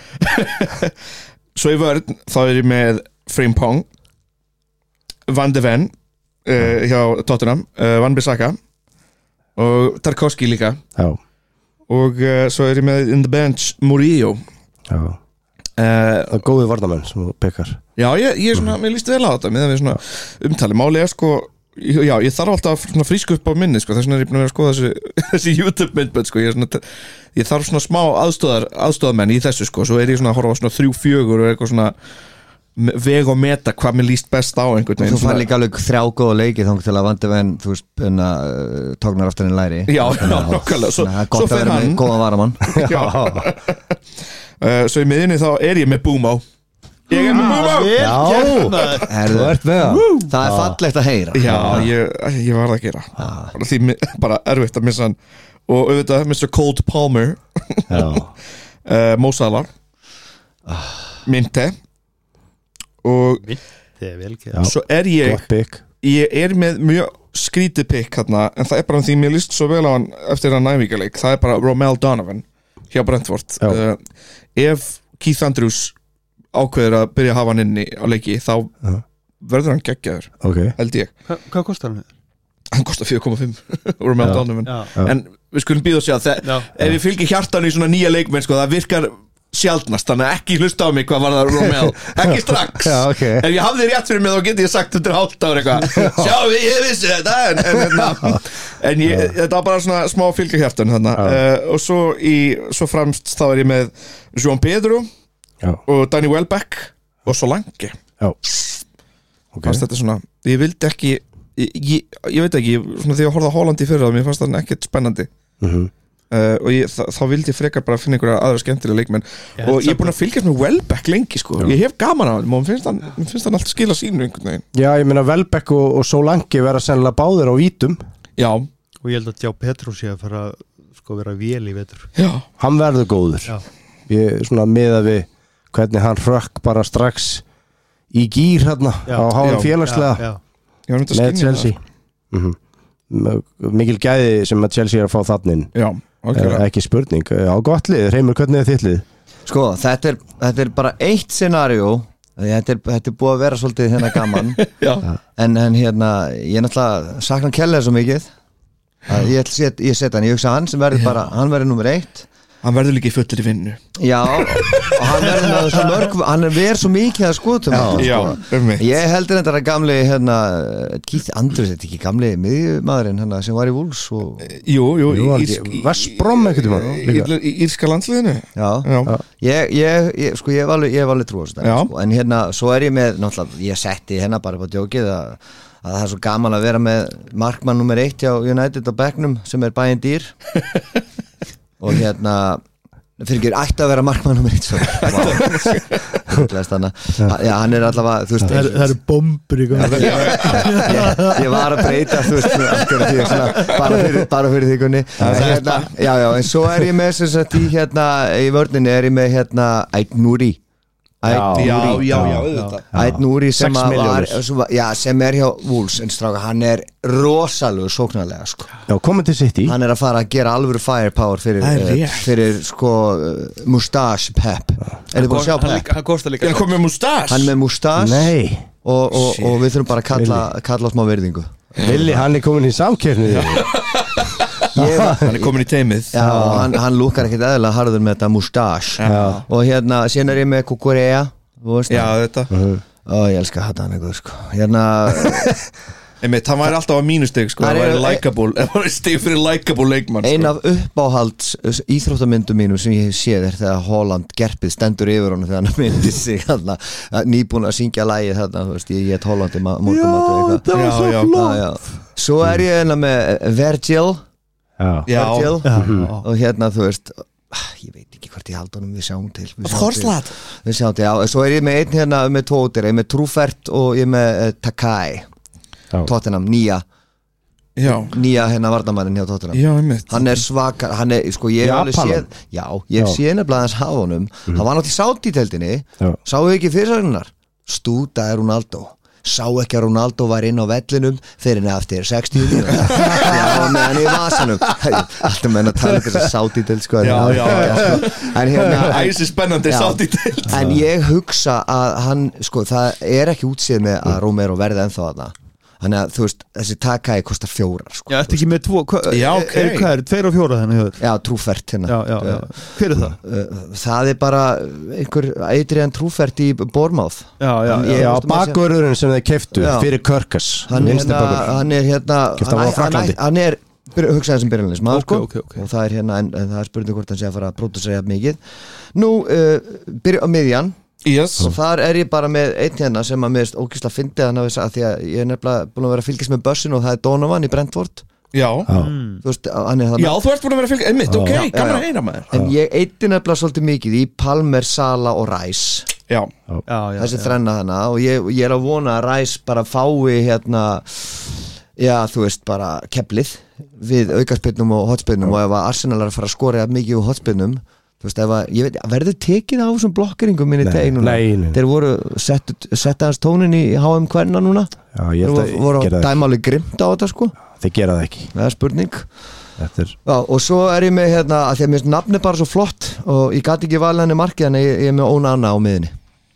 Svo í vörn þá er ég með Frimpong Van de Ven hjá Tottenham Van Bissaka og Tarkovski líka og svo er ég með in the bench Murillo góði varnamenn sem þú pekar. Ég er svona, mér líst vel á þetta með að við svona umtali máli sko, ég þarf alltaf svona frísku upp á minni sko, þess vegna er ég búin að vera að skoða þessi YouTube myndbönd sko, ég þarf svona smá aðstoðarmenn í þessu sko, svo er ég svona að horfa á svona 3-4 og eitthvað svona veg og meta hvað mér líst best á einhvern veginn. Þú fær líka alveg 3 góða leiki þá til að Van de Ven, þú veist, tóknar aftur en læri. Já, nokkulega. Svo fer hann. Með góðan varamann. Svo í miðinni þá ég með Búmá. Ég með Búmá! Já, þú ert með það. Það fallegt að heyra. Já, ég var að gera. Því bara erfitt að missa hann. Og auðvitað Mr. Cold Palmer. Mo Salah. Minte. Og svo ég með mjög skrítið pick hérna, en það bara því mér líst svo vel á hann eftir að Nævíkaleik, það bara Romell Donovan hjá Brentford. Ef Keith Andrews ákveður að byrja að hafa hann inni á leiki þá verður hann geggjaður, held ég. Hvað kostar hann? Hann kostar 4,5 Romell Donovan. En við skulum býða og sjá ef ég fylgir hjartan í svona nýja leikmenn sko, það virkar sjaldnast, þannig að ekki hlusta á mig hvað var það Romell, ekki strax. Ef ég hafði rétt fyrir mig þá geti ég sagt undir hálft ári eitthvað, sjá ég vissi þetta en þetta var bara svona smá fylgihjartan og svo fremst þá ég með João Pedro og Danny Welbeck og Solanke. Þetta svona, ég vildi ekki ég veit ekki, svona því að horfa á Hollandi fyrir það, mér fannst það ekkert spennandi og þá vildi ég frekar bara finna einhverja aðra skemmtilega leikmenn og ég búin að fylgjast með Welbeck lengi sko. Ég hef gaman á hann og mér finnst hann alltaf skila sínu einhvern veginn. Já, ég meina Welbeck og Solanke vera sennilega báðir á vítum. Já. Og ég held að João Pedro sé að fara sko vera vél í vetur. Já. Hann verður góður. Ég svona miða við hvernig hann hrökk bara strax í gír hérna á háum félagslega með Chelsea. Mikil gæði sem að Chelsea að fá þannig. Já. Ekki spurning, á gott lið. Reimur, hvernig þitt lið? Sko, þetta er bara eitt scenario. Þetta er búið að vera svolítið hérna gaman en hérna, ég náttúrulega sakna Keller svo mikið að ég set hann, ég hugsa hann sem verður bara, hann verður nummer 1. Hann verður líka í fullir vinnu. Já, og hann verður með svo mörg, hann verður svo mikið að skotum. Ég heldur þetta gamli hérna, Keith Andrews, þetta ekki gamli miðjumaðurinn hérna sem var í Wolves og Jú, Vestbrom einhvern tímann í írska landsliðinu. Já. Ég hef alveg trú á þetta, sko. En hérna, svo ég með náttúrulega, ég setti hérna bara upp á djókið að það er svo gaman að vera með markmann nummer 1 hjá United á bekknum sem Bayern Dýr og hérna fyrir ekki ætti að vera markmann nummer 1 hann allavega þú veist það eru bombur í gangi ég var að breyta þú veist bara fyrir því kunni en svo ég með sem sagt í vörninni ég með hérna Ait Nouri Ait Nouri sem hjá Wolves en stráka, hann rosalegu sóknarlega sko. Komið til City. Hann að fara að gera alvöru firepower fyrir sko Moustache Pep. Þið búin að sjá Pep? Hann kostar líka. Hann kom með Moustache? Hann með Moustache. Nei. Og við þurfum bara að kalla smá virðingu. Villi, hann komin í samkeppni. Hann komin í teimið. Já, hann lúkar ekkert eðlilega harður með þetta Moustache. Og hérna, síðan ég með Kukurea. Já, þetta. Ég elska að hata hann eitthvað sko. Hérna Einmitt, hann væri alltaf á mínustig sko, hann væri likeable, hann væri stig fyrir likeable leikmann sko. Ein af uppáhalds íþróttamyndum mínum sem ég hef séð þegar Holland gerpið stendur yfir honum þegar hann myndi sig nýbúin að syngja lagið þarna, þú veist, ég get Hollandi morgumat og eitthvað. Það var svo flott. Svo ég með Virgil og hérna, þú veist, ég veit ekki hvort ég haldi honum við sjáum til. Við sjáum til, svo ég með einn hérna með tótir, ég með Truffert og ég með Takai. Tottenham, nýja hérna varnarmannin hjá Tottenham. Hann svakar, hann sko, ég hef alveg séð ég sé nefnilega hans hafa honum hann var náttúrulega í Saudi-deildinni sáu ekki fyrirsagnar, stútaði Ronaldo sá ekki að Ronaldo var inn á vellinum fyrir henni eftir 60 mínútur með hann í vasanum alltaf menn að tala þess að Saudi-deild sko. En hérna æsi spennandi Saudi-deild en ég hugsa að hann sko, það ekki útsýð með að Romero verði ennþá þarna. Þannig að þú veist, þessi Takai kostar 4 sko. Já, þetta ekki með 2 Hvað 2 og 4 þannig? Já, Truffert hérna. Hver það? Það bara einhver Adrian Truffert í Bournemouth. Já, bakvörðurinn sem þeir keyptu fyrir Körkas. Hann hérna hann hugsaði sem byrjanleis maður sko. Og það hérna, en það spurning hvort hann sé að fara að pródusera mikið. Nú, byrja á miðjan Yes. Og þar ég bara með einn hérna sem að mér er ógeðslega fyndið hann að því að ég nefnilega búin að vera að fylgjast með bussin og það Donovan í Brentford. Já. Þú veist, hann þannig. Já, þú ert búin að vera að fylgjast, einmitt, ok, gaman að heyra maður. En ég eyddi nefnilega svolítið mikið í Palmer, Sala og Rice. Já. Þessi þrenna þarna og ég að vona að Rice bara fái hérna, já, þú veist, bara keflið við aukaspinnum og hotspinnum og ef að Arsenal að fara að skora mikið úr hotspinnum, þú veist, ef að, ég veit, verður tekið á þessum blokkeringum minni tegnuna. Þeir voru setta hans tónin í HM Kvenna núna. Já, ég held að þeir voru dæmáli grimt á þetta sko. Þeir gera það ekki. Það spurning. Já, og svo ég með hérna, að því að mér nafn bara svo flott og ég gæti ekki valið henni markið en ég með Onana á miðinni.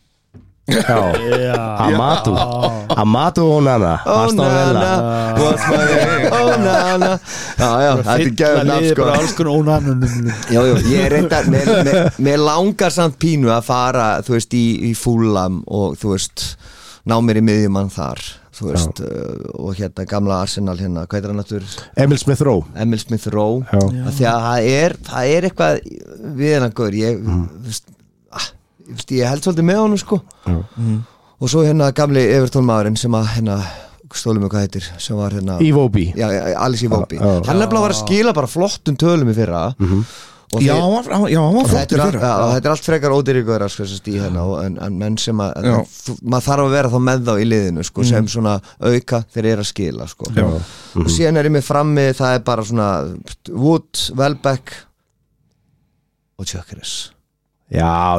Amadou Onana what's my name Onana já, þetta gæður nafn sko alls konar Onana já, ég reyndar mér langar samt pínu að fara þú veist í Fulham og þú veist ná mér í miðjumann þar þú veist og hérna gamla Arsenal hérna, hvað hann aftur? Emil Smith Rowe því að það eitthvað við hennar gaur ég held svolítið með honum sko og svo hérna gamli Everton maðurinn sem að hérna stólum við hvað heitir sem var hérna Iwobi Alice Iwobi hann nefnilega var að skila bara flottum tölum í fyrra já, hann var flottur í fyrra þetta allt frekar ódýrgur í hérna en menn sem að maður þarf að vera þá með þá í liðinu sko sem svona auka þegar að skila sko og síðan ég með frammi það bara svona Wood, Welbeck og Gyökeres Já,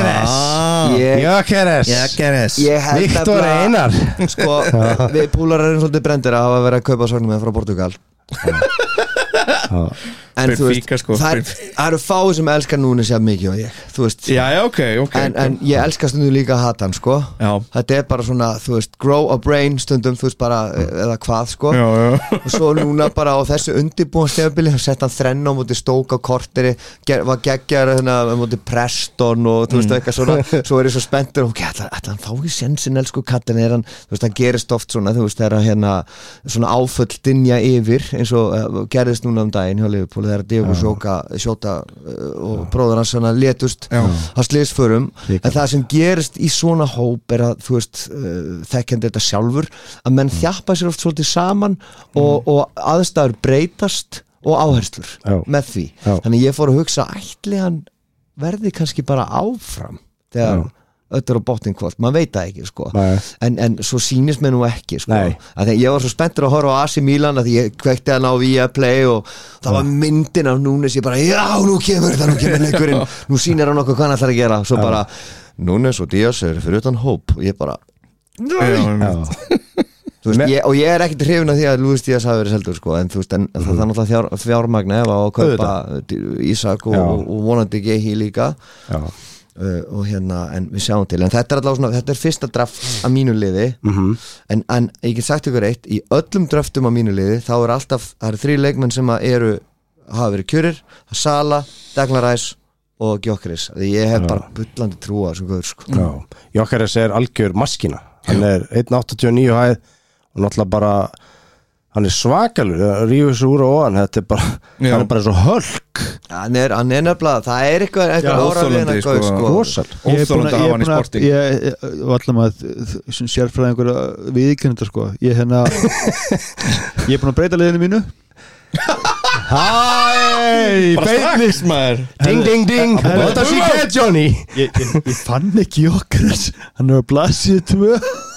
Gyökeres Viktor Einar sko, við púlar erum svolítið brendir að hafa verið að kaupa sorgnum með frá Portugal en þú veist sko, það eru fáið sem elskar núna sér mikið og ég þú veist okay. En ég elskar stundum líka að hata hann sko þetta bara svona þú veist grow a brain stundum þú veist bara eða hvað sko og svo núna bara á þessu undirbúin stefnbili hann sett hann þrenna á móti Stoke á korteri var geggjar á móti Preston og þú veist eitthvað svona svo ég svo spenntur og ætla hann fá í sensin elsku kattin hann þú veist hann gerist oft svona þú veist þegar hérna svona áföll dynja yfir eins og gerðist núna daginn hjá Liverpool þegar Diego Jota og bróður hans svona letust hans liðsförum en það sem gerist í svona hóp að þú veist þekkjandi þetta sjálfur að menn þjappa sér oft svolítið saman og aðstæður breytast og áherslur með því þannig ég fór að hugsa ætli hann verði kannski bara áfram þegar öllur á botnin hvort, maður veit það ekki sko en svo sýnist mér nú ekki sko að því ég var svo spenntur að horfa á AC Milan að því ég kveikti hann á Viaplay og það var myndin af Núnes ég bara, já, nú kemur leikurinn nú sýnir hann okkur hvað hann ætlar að gera svo bara, Núnes og Díaz fyrir utan hóp og ég bara þú veist, og ég ekkert hrifin af því að Luis Díaz hafi verið seldur sko en þú veist, en það er náttúrulega fjármagna ef að kaupa Ísak og vonandi Gehi líka og hérna, en við sjáum til en þetta allavega svona, þetta fyrsta draft af mínu liði en ég get sagt ykkur eitt í öllum draftum af mínu liði þá alltaf, það eru 3 leikmenn sem hafa verið kjörir, Sala, Declan Rice og Gyökeres, því ég hef bara bullandi trúa sem guður sko Gyökeres algjör maskína, hann 1.89 hæð og náttúrulega bara hann svakalur, rífur svo úr og ofan þetta bara, hann bara svo hölk hann nefnilega, það eitthvað áraðlega sko ég er búin að ég allar maður sérfræðingur viðkennenda sko ég er búin að breyta liðinu mínu Hæ, beitlis maður Ding, ding, what does he get, Johnny? Ég fann ekki Gyökeres hann á blaðsíðu 2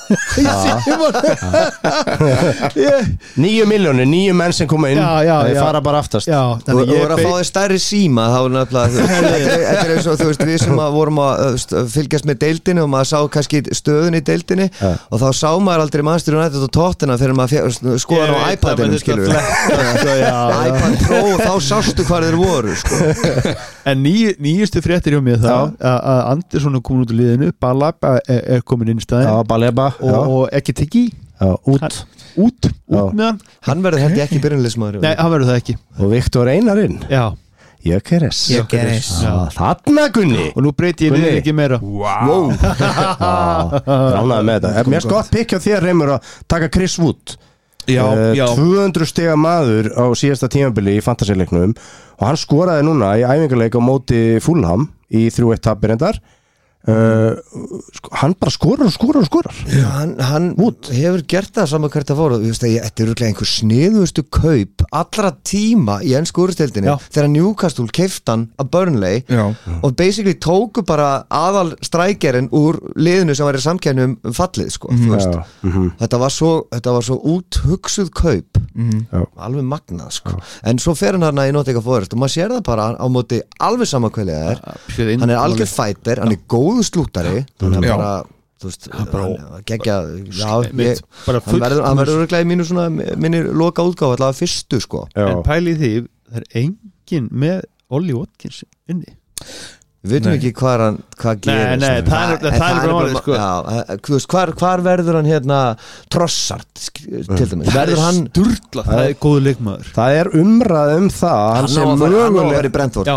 9 milljónir, 9 menn sem koma inn þeir fara bara aftast þú voru að fá þér stærri síma þá þetta eins og þú veist við sem vorum að fylgjast með deildinni og maður sá kannski stöðun í deildinni og þá sá maður aldrei Manchester United og Tottenham þegar maður skoðan á iPadinum skilur iPad Pro og þá sástu hvað þeir voru sko. En nýjustu fréttir hjá mér þá að Andersson er komin út úr liðinu Balaba er komin inn í staðinn Baleba og ekki Tiki út með hann verður held ég ekki byrjunliðsmaður nei, hann verður það ekki og Viktor Einarinn Gyökeres þarna Gunni og nú breyti ég liðið ekki meira ránaði með þetta mér gott pikk á þér Reymur að taka Chris Wood 200 stiga maður á síðasta tímabili í fantasy-leiknum og hann skoraði núna í æfingarleik á móti Fulham í 3-1 tapir endar hann bara skorar Já, hann hefur gert það saman hvert að fóru þetta er örugglega einhver sniðustu kaup allra tíma í ensku úrstildinni þegar Newcastle keypti hann að Burnley og basically tóku bara aðal strækjarinn úr liðinu sem var í samkeppni fallið sko, þetta var svo úthugsuð kaup alveg magnað sko en svo fer hann í Nottingham Forest og maður sér það bara á móti alveg sama hvernig það hann algjör fighter, hann góður slúttari hann bara, þú veist geggja, hann verður örugglega í minni loka útgáfa allavega fyrstu sko en pælið því, það enginn með Ollie Watkins inni við veitum ekki hvað gerist Nei, það er bara sko. Þú veist, hvar verður hann Trossard til dæmis verður hann Sturla, það er góður leikmaður það er umræð það hann sé mögulega Brentford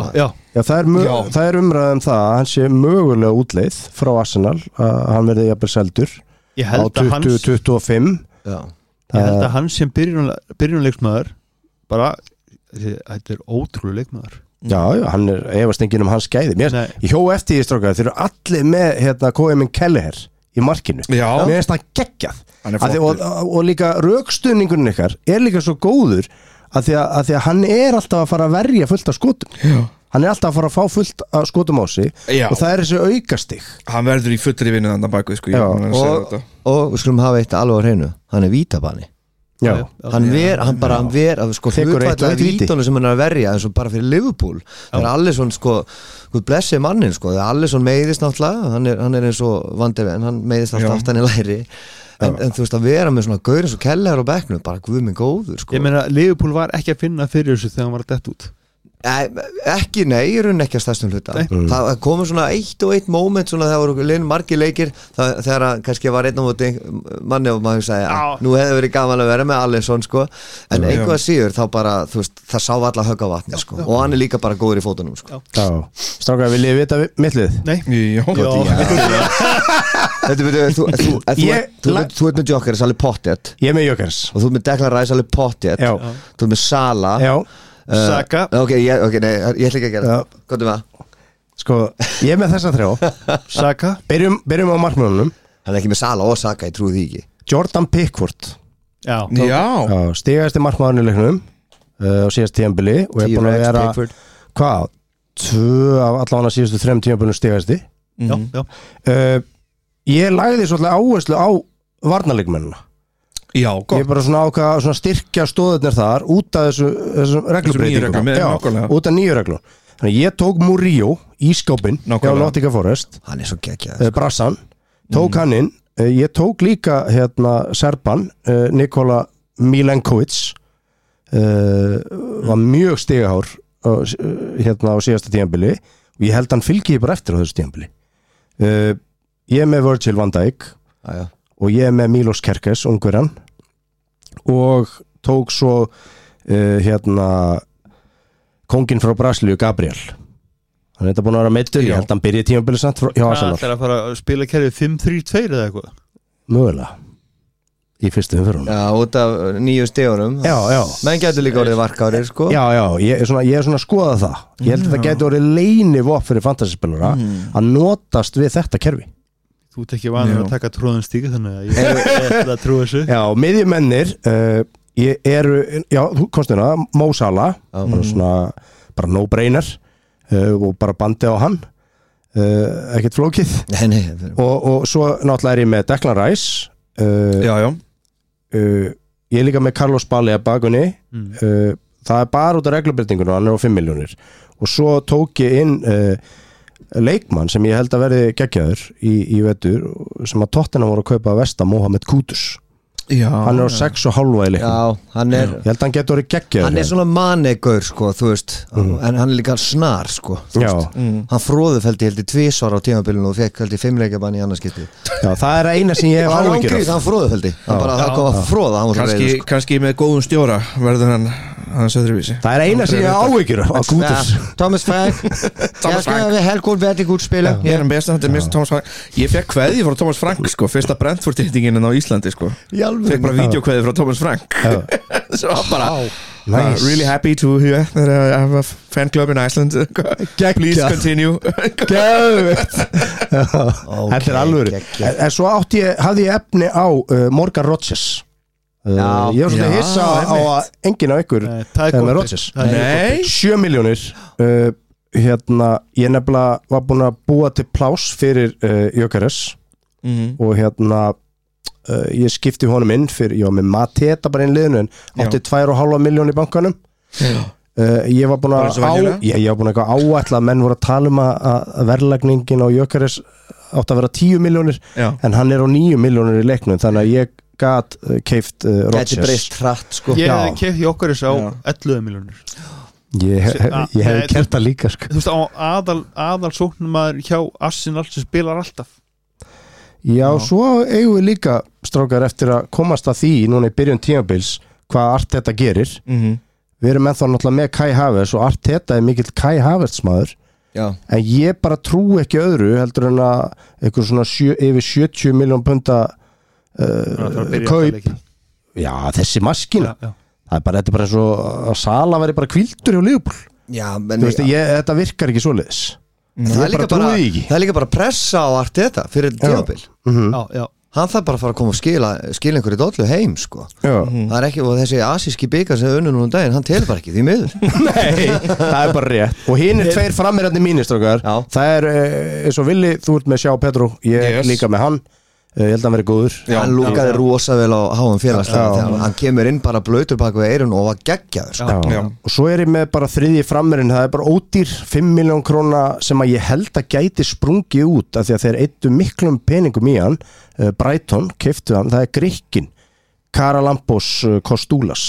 það er umræð það hann sé mögulega útleið frá Arsenal hann verði jafnvel seldur á 2025 ég held að hann sem byrjunarleiksmaður bara, þetta er ótrúlega leikmaður Já, hann efast enginn hans gæði ég hjó eftir í strákar, þeir eru allir með Koemin Kelleher í markinu mér finnst það geggjað og líka rökstuðningurinn ykkar er líka svo góður að því að hann er alltaf að fara að verja fullt af skotum hann er alltaf að fara að fá fullt af skotum á sig og það er þessi aukastig hann verður í fullri vinnu þannig bakvið sko, og við skulum hafa eitt alveg á hreinu hann er vítabanni hann ver sko hlutfætla vítónu sem hann er að verja eins og bara fyrir Liverpool það er allir svona sko blessið mannin sko, það er allir svona meiðist náttúrulega hann er eins og Van de Ven, hann meiðist alltaf aftan í læri en þú veist að vera með svona gaur eins og Kelleher á bekknum, bara guð minn góður sko. Ég meina, Liverpool var ekki að finna fyrir þessu þegar hann var að detta út ekki, nei, ég raun ekki að stærstum hluta það komur svona eitt moment svona þegar voru margir leikir þegar hann kannski var einn á móti manni og maður sagði, nú hefði verið gaman að vera með Alisson sko, en einhvað síður þá bara, þú veist, það sá alla högg á vatni sko, og hann er líka bara góður í fótunum sko. Strákar, vil ég vita mittlið? Nei. Þú ert með Jokeris alveg pottet. Ég er með Jokeris og þú ert með Declan Rice alveg pottet, þú ert með Salah Saka ok, nei, ég ætla ekki að gera það. Hvað er það? Sko, ég er með þessa þrjá Saka Byrjum á markmönnunum. Hann er ekki með Salah og Saka, ég trúi því ekki. Jordan Pickford Já. Stigasti markmaðurinn í leiknum á síðast tímabili og er búin að vera hvað? 2 af allavega síðastu 3 tímabilinu stigasti. Ég lagði svolítið áherslu á varnarleikmennina. Já, ég er bara svona ákvað svona styrkja stóðirnir þar út af þessum reglubreitingum út af nýju reglum þannig ég tók Murillo í skápinn hjá Nottingham Forest hann er svo geggjað Brassan, tók hann inn ég tók líka Serban Nikola Milenkovic var mjög stigahár á síðasta tímabili og ég held hann fylgi bara eftir á þessu tímabili ég er með Virgil van Dijk og ég er með Milos Kerkes, ungverjan og tók svo kongin frá Brasilíu, Gabriel hann er þetta búin að vera meiddur, ég held að hann byrja tímabili samt hjá Arsenal. Það er að fara að spila kerfið 5-3-2 eða eitthvað? Mögulega í fyrstu umferðunum. Já, út af 9 stigunum menn getur líka orðið varkárir sko. Já, ég er svona að skoða það ég held að það getur orðið leynivopp fyrir fantasyspilara að notast við þetta kerfi. Þú ert ekki vanur að taka tróðum stíki þannig að ég ætla að trúa þessu. Já, miðjumennir þú komst hérna Mo Salah bara svona, bara no-brainer og bara bandi á hann ekkert flókið og svo náttúrulega er ég með Declan Rice ég er líka með Carlos Bale að bakunni það er bara út af reglubreitingunum, hann er á 5 milljónir og svo tók ég inn leikmann sem ég held að verði geggjaður í vetur sem að Tottenham voru að kaupa að Vesta, Mohamed Kudus hann er á 6,5 í leiknum ég held að hann getur verið geggjaður hann er svona manegaur sko, þú veist en hann er líka snar sko, hann fróðufældi held í 2 ára á tímabilinu og fekk held í 5 leikjabann í annarskipti það er eina sem ég hef áhyggjur af hann fróðufældi, það kom að fróða kannski með góðum stjóra verður hann öðruvísi. Það er eina sem ég hef áhyggjur af Kudus. Thomas Frank ég skal við helgóð verði gútt spila ég er best að þetta er mest Thomas Frank ég fekk kveðji frá Thomas Frank sko, fyrsta Brentford-hittingin á Íslandi sko fekk bara vídeokveði frá Thomas Frank svo bara Nice. Really happy to hear that I have a fan club in Iceland. Please continue. Geðveikt. Þetta alvöru. En svo hafði ég efni á Morgan Rodgers. Ég var svona hissa á að enginn af ykkur með Rodgers. Nei. 7 milljónir. Ég nefnilega var búin að búa til pláss fyrir Jökares og ég skipti honum inn fyrir, ég var með Mateta bara inn liðinu en átti 2,5 miljón í bankanum. Ég var búin að eitthvað áætla að menn voru að tala um að verðlagningin á Jökares átti að vera 10 milljónir en hann er á 9 milljónir í leiknum þannig að ég gat keypt Rodgers. Gæti breyst hratt sko. Ég hefði keypt Jökares á 11 milljónir. Ég hef kert það líka sko. Þú veist á aðal sóknummaður hjá Arsenal sem spilar alltaf. Já, svo eigum við líka strákar eftir að komast að því núna í byrjun tímabils hvað Arteta gerir. Við erum ennþá náttúrulega með Kai Havertz og Arteta er mikill Kai Havertz maður. Já. En ég bara trú ekki öðru heldur en að eitthvað svona yfir 70 miljón punda kaup. Já, þessi maskína. Þetta er bara eins og að Sala væri bara hvíldur hjá Liverpool. Já, þetta virkar ekki svoleiðis. Það er líka bara pressa á Arteta fyrir tímabil. Já. Hann þarf bara að fara að koma og skila einhverju dollu heim sko. Það er ekki, og þessi asíski bikar sem unnu núna daginn, hann telur bara ekki því miður. Nei, það er bara rétt. Og hinn er 2 frammeirandi mínir strákar. Það er eins og Willi, þú ert með Sjá Pedro, ég líka með hann. Ég held að hann verið góður. Hann lúkaði rosa vel á háum félagslega. Hann kemur inn bara blöytur bak við eyrun og var geggjaður sko. Og svo er ég með bara þriðji frammeirinn, það er bara ódýr 5 miljón króna sem að ég held að gæti sprungið út af því að þeir eittu miklum peningum í hann. Brighton keyptu hann, það er Grikkin Karalampos Kostúlas.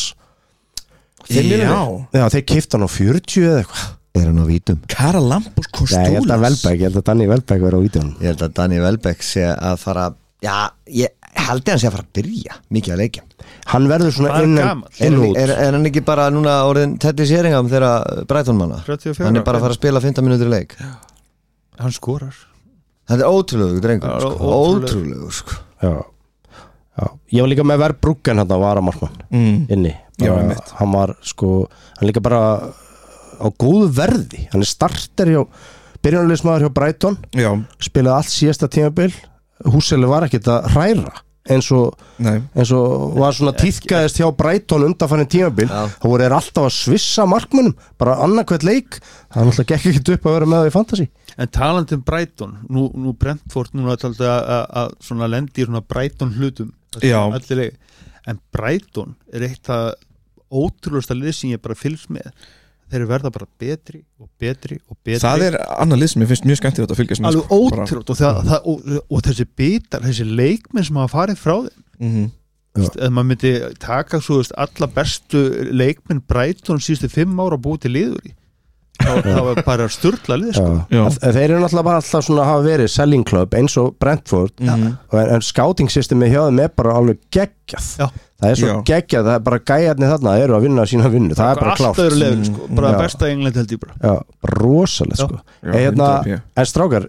Já, þeir keyptu hann á 40 eða eitthvað. Er hann á vítum? Karalampos Kostúlas? Nei, ég held að Danny Welbeck verið á vítum. Ég held að Danny Welbeck sé að fara, ég held að hann sé að fara að byrja mikið að leikja. Hann verður svona inn út. Er hann ekki bara núna orðin Teddy Sheringham þegar Brighton manna? Hann er bara að fara að spila 15 mínútur í leik. Hann skorar. Þetta er ótrúlegur drengur, ótrúlegur sko. Já. Ég var líka með Verbruggen hann að varamarkmann inni. Hann var sko, hann líka bara á góðu verði. Hann er starter hjá byrjunarliðsmaður hjá Brighton. Spilaði allt síðasta tímabil. Húseli var ekkert að hræra eins og var svona tíðkaðist hjá Brighton undanfarinn tímabil. Þá voru þeir alltaf að svissa markmönnum bara annarkvæmt leik. Það er náttúrulega gekk ekki upp að vera með það í fantasy. En talandi um Brighton, nú Brentford núna að svona lendi í svona Brighton hlutum. En Brighton er eitt að ótrúlegasta lið sem ég bara fylgst með. Þeir verða bara betri og betri. Það er annar lið sem ég finnst mjög skemmtilegt að fylgjast með. Alveg ótrúlegt og þessi bitar, þessi leikmenn sem hafa farið frá þeim. Ef maður myndi taka svo alla bestu leikmenn Brighton síðustu 5 ára búið til liður í. Það var bara sturla lið sko. Þeir eru náttúrulega bara alltaf svona að hafa verið selling club eins og Brentford en scouting systemi hjá þeim er bara alveg geggjað. Það er svo geggjað, það er bara gæjarnir þarna eru að vinna sína vinnu, það er bara klárt. Alltaf eru leður sko, bara besta í England held ég bara. Já, rosalega sko. En strákar,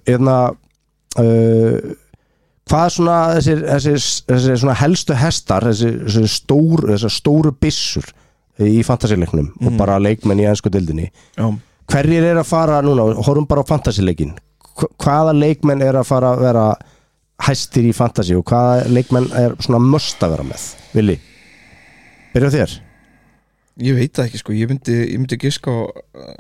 hvað er svona þessi svona helstu hestar, þessar stóru byssur í fantasy-leiknum og bara leikmenn í ensku deildinni? Hverjir er að fara núna, horfum bara á fantasy-leikin, hvaða leikmenn er að fara að vera hæstir í fantasy og hvaða leikmenn er svona must að vera með? Willi, byrja þér? Ég veit það ekki sko, ég myndi giska á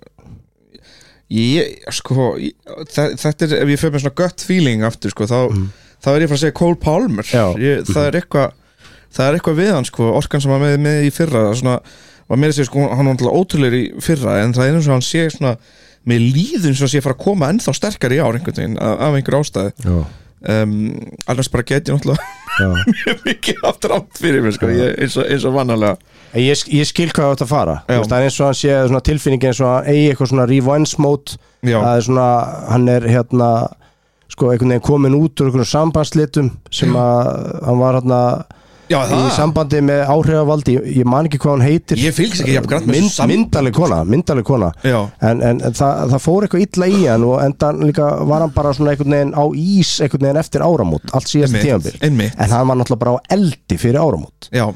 þetta er, ef ég fer með svona gut feeling aftur sko, þá er ég að fara að segja Cole Palmer. Það er eitthvað við hann sko, orkan sem var með í fyrra, svona var meira að segja sko, hann var alltaf ótrúlegur í fyrra en það er eins og hann sé svona með líðun sem sé að fara að koma ennþá sterkar í ár einhvern veginn af einhver ástæðu. Annars bara get ég náttúrulega mjög mikið aftur átt fyrir mér sko, eins og vanalega. Ég skil hvað þetta fara. Það er eins og hann sé svona tilfinningi eins og hann eigi eitthvað svona revenge mode. Það er svona, hann er sko einhvern veginn komin út úr einhvern sambandslitum sem að hann var í sambandi með áhrifavaldi, ég man ekki hvað hann heitir. Ég fylgst ekki jafn grann með myndaleg kona en það fór eitthvað illa í hann og endan líka var hann bara svona einhvern veginn á ís einhvern veginn eftir áramót, allt síðasta tímabil en hann var náttúrulega bara á eldi fyrir áramót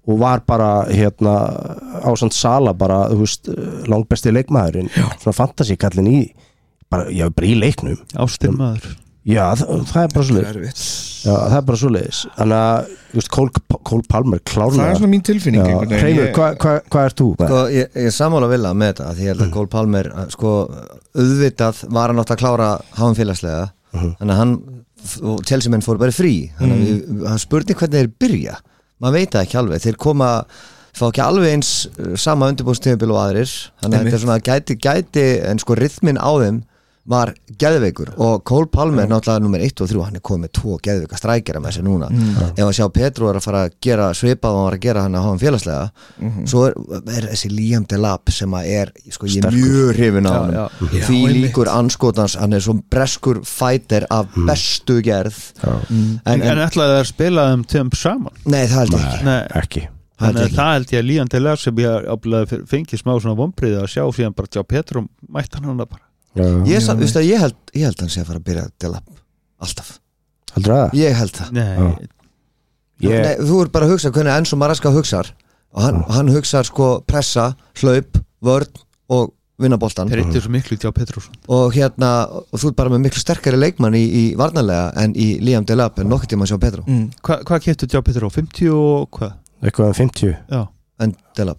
og var bara ásamt Sala bara, þú veist, langbesti leikmaðurinn, svona fantasíkallin í bara í leiknum Ástinmaður Já, það er bara svoleiðis Já, það er bara svoleiðis Þannig að, þú veist, Cole Palmer klárlega Það er svona mín tilfinning Hreimur, hvað ert þú? Sko, ég sammála Villa með þetta því ég held að Cole Palmer, sko, auðvitað var hann átt að klára háum félagslega þannig að hann og Chelsea menn fóru bara frí þannig að hann spurning hvernig þeir byrja maður veit það ekki alveg, þeir fá ekki alveg eins sama undirbúrstímabil og aðrir þannig að þetta er svona gæti en sko rytmin á þeim var geðveikur og Cole Palmer náttúrulega nummer 1 og 3, hann komið með 2 geðveika strækjara með sér núna ef að sjá Pedro að fara að gera svipað og hann var að gera hann að hafa félagslega svo er þessi Liam Delap sem að sko ég mjög hrifin á hann því líkur anskotans hann er svo breskur fighter af bestu gerð en ætlaði að spila þeim saman? Nei, það held ég ekki Þannig að það held ég að Liam Delap sem ég ábyggilega fengið smá svona vonbrigði að sjá síðan bara sjá Pedro mætt hann bara Ég held hann sé að fara að byrja Delap alltaf Heldur það? Ég held það Nei, þú er bara að hugsa hvernig Enzo Maresca hugsar og hann hugsar sko pressa, hlaup, vörn og vinna boltan Þeir eittu svo miklu til á Petrósson og og þú er bara með miklu sterkari leikmann í varnarlega en í Liam Delap en nokkuð tíma að sjá Pedro Hvað keyptu til á Petró? 50 og hvað? Eitthvað 50 Já En Delap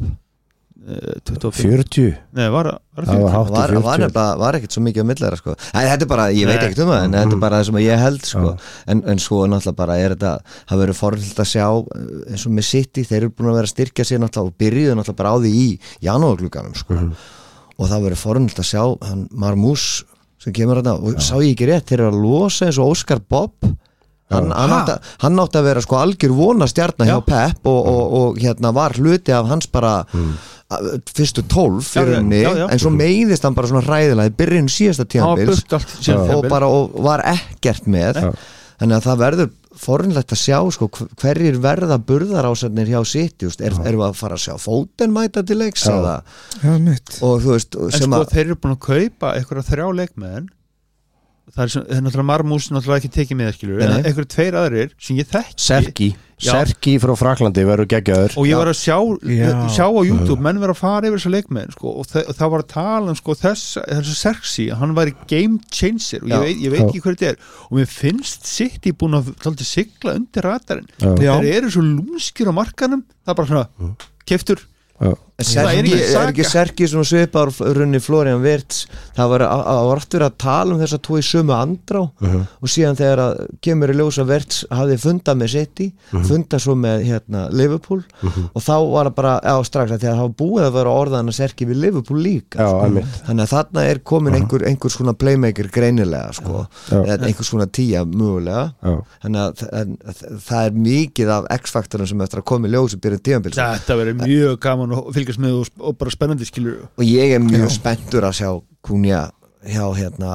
40 Nei, var var ekkert svo mikið á millera sko. Þetta er bara, ég veit ekkert um það en þetta er bara það sem ég held sko. en svo náttúrulega bara er þetta það verður forvilt að sjá eins og með City, þeir eru búin að vera að styrkja sér náttúrulega og byrjuðu náttúrulega bara á því í janúarglugganum sko. Og það verður forvilt að sjá hann Marmús sem kemur þarna og sá ég ekki rétt, þeir eru að losa eins og Óskar Bobb hann átti að vera sko algjör vonastjarna hjá Pep og var hluti af hans bara fyrstu 12 fyrir henni en svo meiðist hann bara svona hræðilega í byrjun síðasta tímabils og var ekkert með þannig að það verður fornlegt að sjá sko, hverjir verða burðarásarnir hjá City erum við að fara að sjá Foden mæta til leiks og þú veist en sko þeir eru búin að kaupa einhverja 3 leikmenn það er náttúrulega Marmús náttúrulega ekki tekið með skilur en einhverju 2 aðrir sem ég þekki Serki frá Fraklandi verður geggjaður og ég var að sjá á YouTube menn verður að fara yfir þessa leikmenn sko, og það var að tala um sko, þessu Serki, hann var game changer og ég veit ekki hvað þetta er og mér finnst City búin að sigla undir radarinn þeir eru svo lúmskir á markanum það er bara svona keftur er ekki Serki svona svipar runni Florian Wirtz það var aftur að tala um þess að 2 í sömu andrá og síðan þegar að kemur í ljós að Wirtz hafði fundað með City fundað svo með Liverpool og þá var það bara strax að því að það var búið að vera orðan að Serki við Liverpool líka þannig að þarna er komin einhver svona playmaker greinilega sko, einhver svona 10 mögulega þannig að það er mikið af X-faktorum sem eftir að koma í ljós í byrjun tímabils þetta verður mjög gaman og fylgjast með og bara spennandi skilur og ég er mjög spenntur að sjá Cunha hjá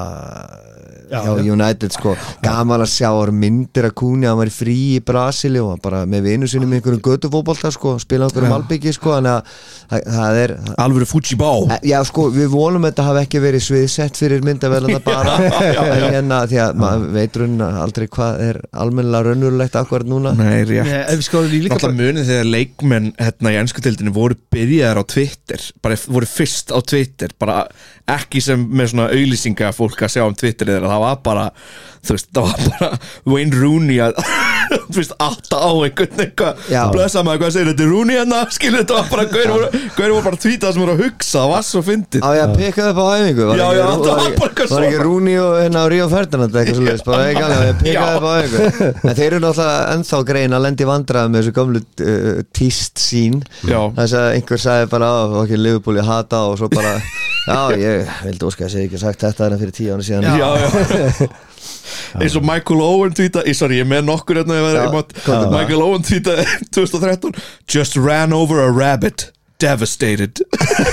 United sko, gaman að sjá myndir að Cunha, hann var í frí í Brasíli og bara með vinu sinni með einhverjum götufótbolta sko, spila einhverjum Malbyggi sko, þannig að það er alvöru Fujibá já sko, við vonum að þetta hafi ekki verið sviðsett fyrir myndavelana bara en því að maður veit aldrei hvað er almennilega raunverulegt akkurat núna nei, rétt alltaf munið þegar leikmenn í ensku deildinni voru byrjaðar á Twitter bara voru fyrst á Twitter bara ekki sem með svona auglýsinga fólk að sjá Twitter eða það var bara þú veist, það var bara Wayne Rooney að þú veist, átta á eitthvað blessa maður, hvað segir þetta Rooney hérna, skilur þetta var bara gaur voru bara tweetað sem voru að hugsa, það var svo fyndið ég pekkaði upp á æfingu var ekki Rooney og Ríó Ferdinand eitthvað svolítið, bara ekki alveg ég pekkaði upp á æfingu, en þeir eru náttúrulega ennþá grein að lendi vandræðum með þessu gamlu tíst sín, þess að einhver sagði bara okkur Liverpool ég hata og svo bara ég vildi óska að ég ekki sagt þetta en fyrir 10 ára síðan eins og Michael Owen tweeta ég með nokkur Michael Owen tweeta 2013 just ran over a rabbit devastated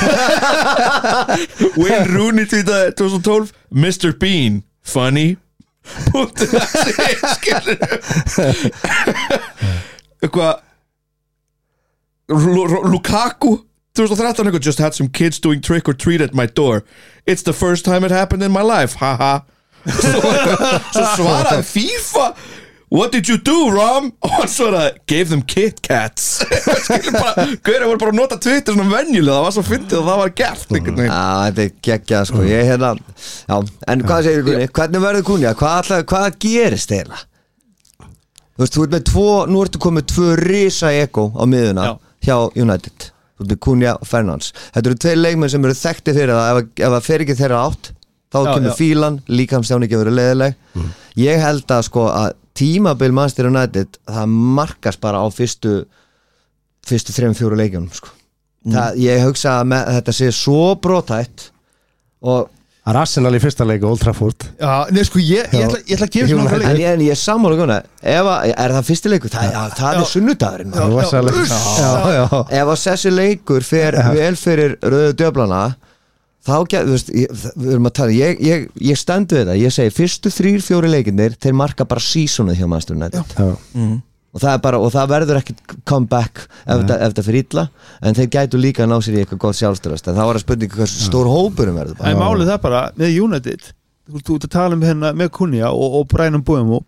Wayne Rooney tweeta 2012 Mr. Bean funny eitthvað Lukaku 2013 just had some kids doing trick or treat at my door it's the first time it happened in my life haha svo svaraði FIFA what did you do, Rom? Og hann svaraði, gave them Kit Kats. Skilur bara, Gauðir voru bara að nota Twitter svona venjulega, það var svo fyndið og það var gert einhvern veginn. Já, þetta geggjað sko, ég já, en hvað segir Gunni, hvernig verður Kunja, hvað gerist þeirra? Þú veist, þú ert með nú ertu komið 2 risa ego á miðuna hjá United. Þú ert með Kunja og Fernandes. Þetta eru 2 leikmenn sem eru þekkti fyrir það, ef það fer ekki þeirra átt, þá kemur fílan, líkamstjáni ekki verið leiðileg. Ég held að sko að tímabil Manchester United, það markast bara á fyrstu 3-4 leikjunum sko. Ég hugsa að þetta sé svo brotætt og Arsenal í fyrsta leik Old Trafford. Já, nei sko ég ætla að gefa svona leik. En ég sammála Gunnar, er það fyrsti leikur? Það er sunnudagurinn. Ef að þessi leikur fer vel fyrir rauðu djöflana, þá þú veist, við erum að tala, ég stend við það, ég segi fyrstu 3-4 leikirnir, þeir marka bara seasonið hjá Manchester United. Og það er bara, og það verður ekki comeback ef þetta fyrir illa, en þeir gætu líka að ná sér í eitthvað gott sjálfstörðast, en það var að spurninga hversu stór hópurum verður bara. En málið það bara, með United þú ert að tala hérna með Kunja og Brian Mbeumo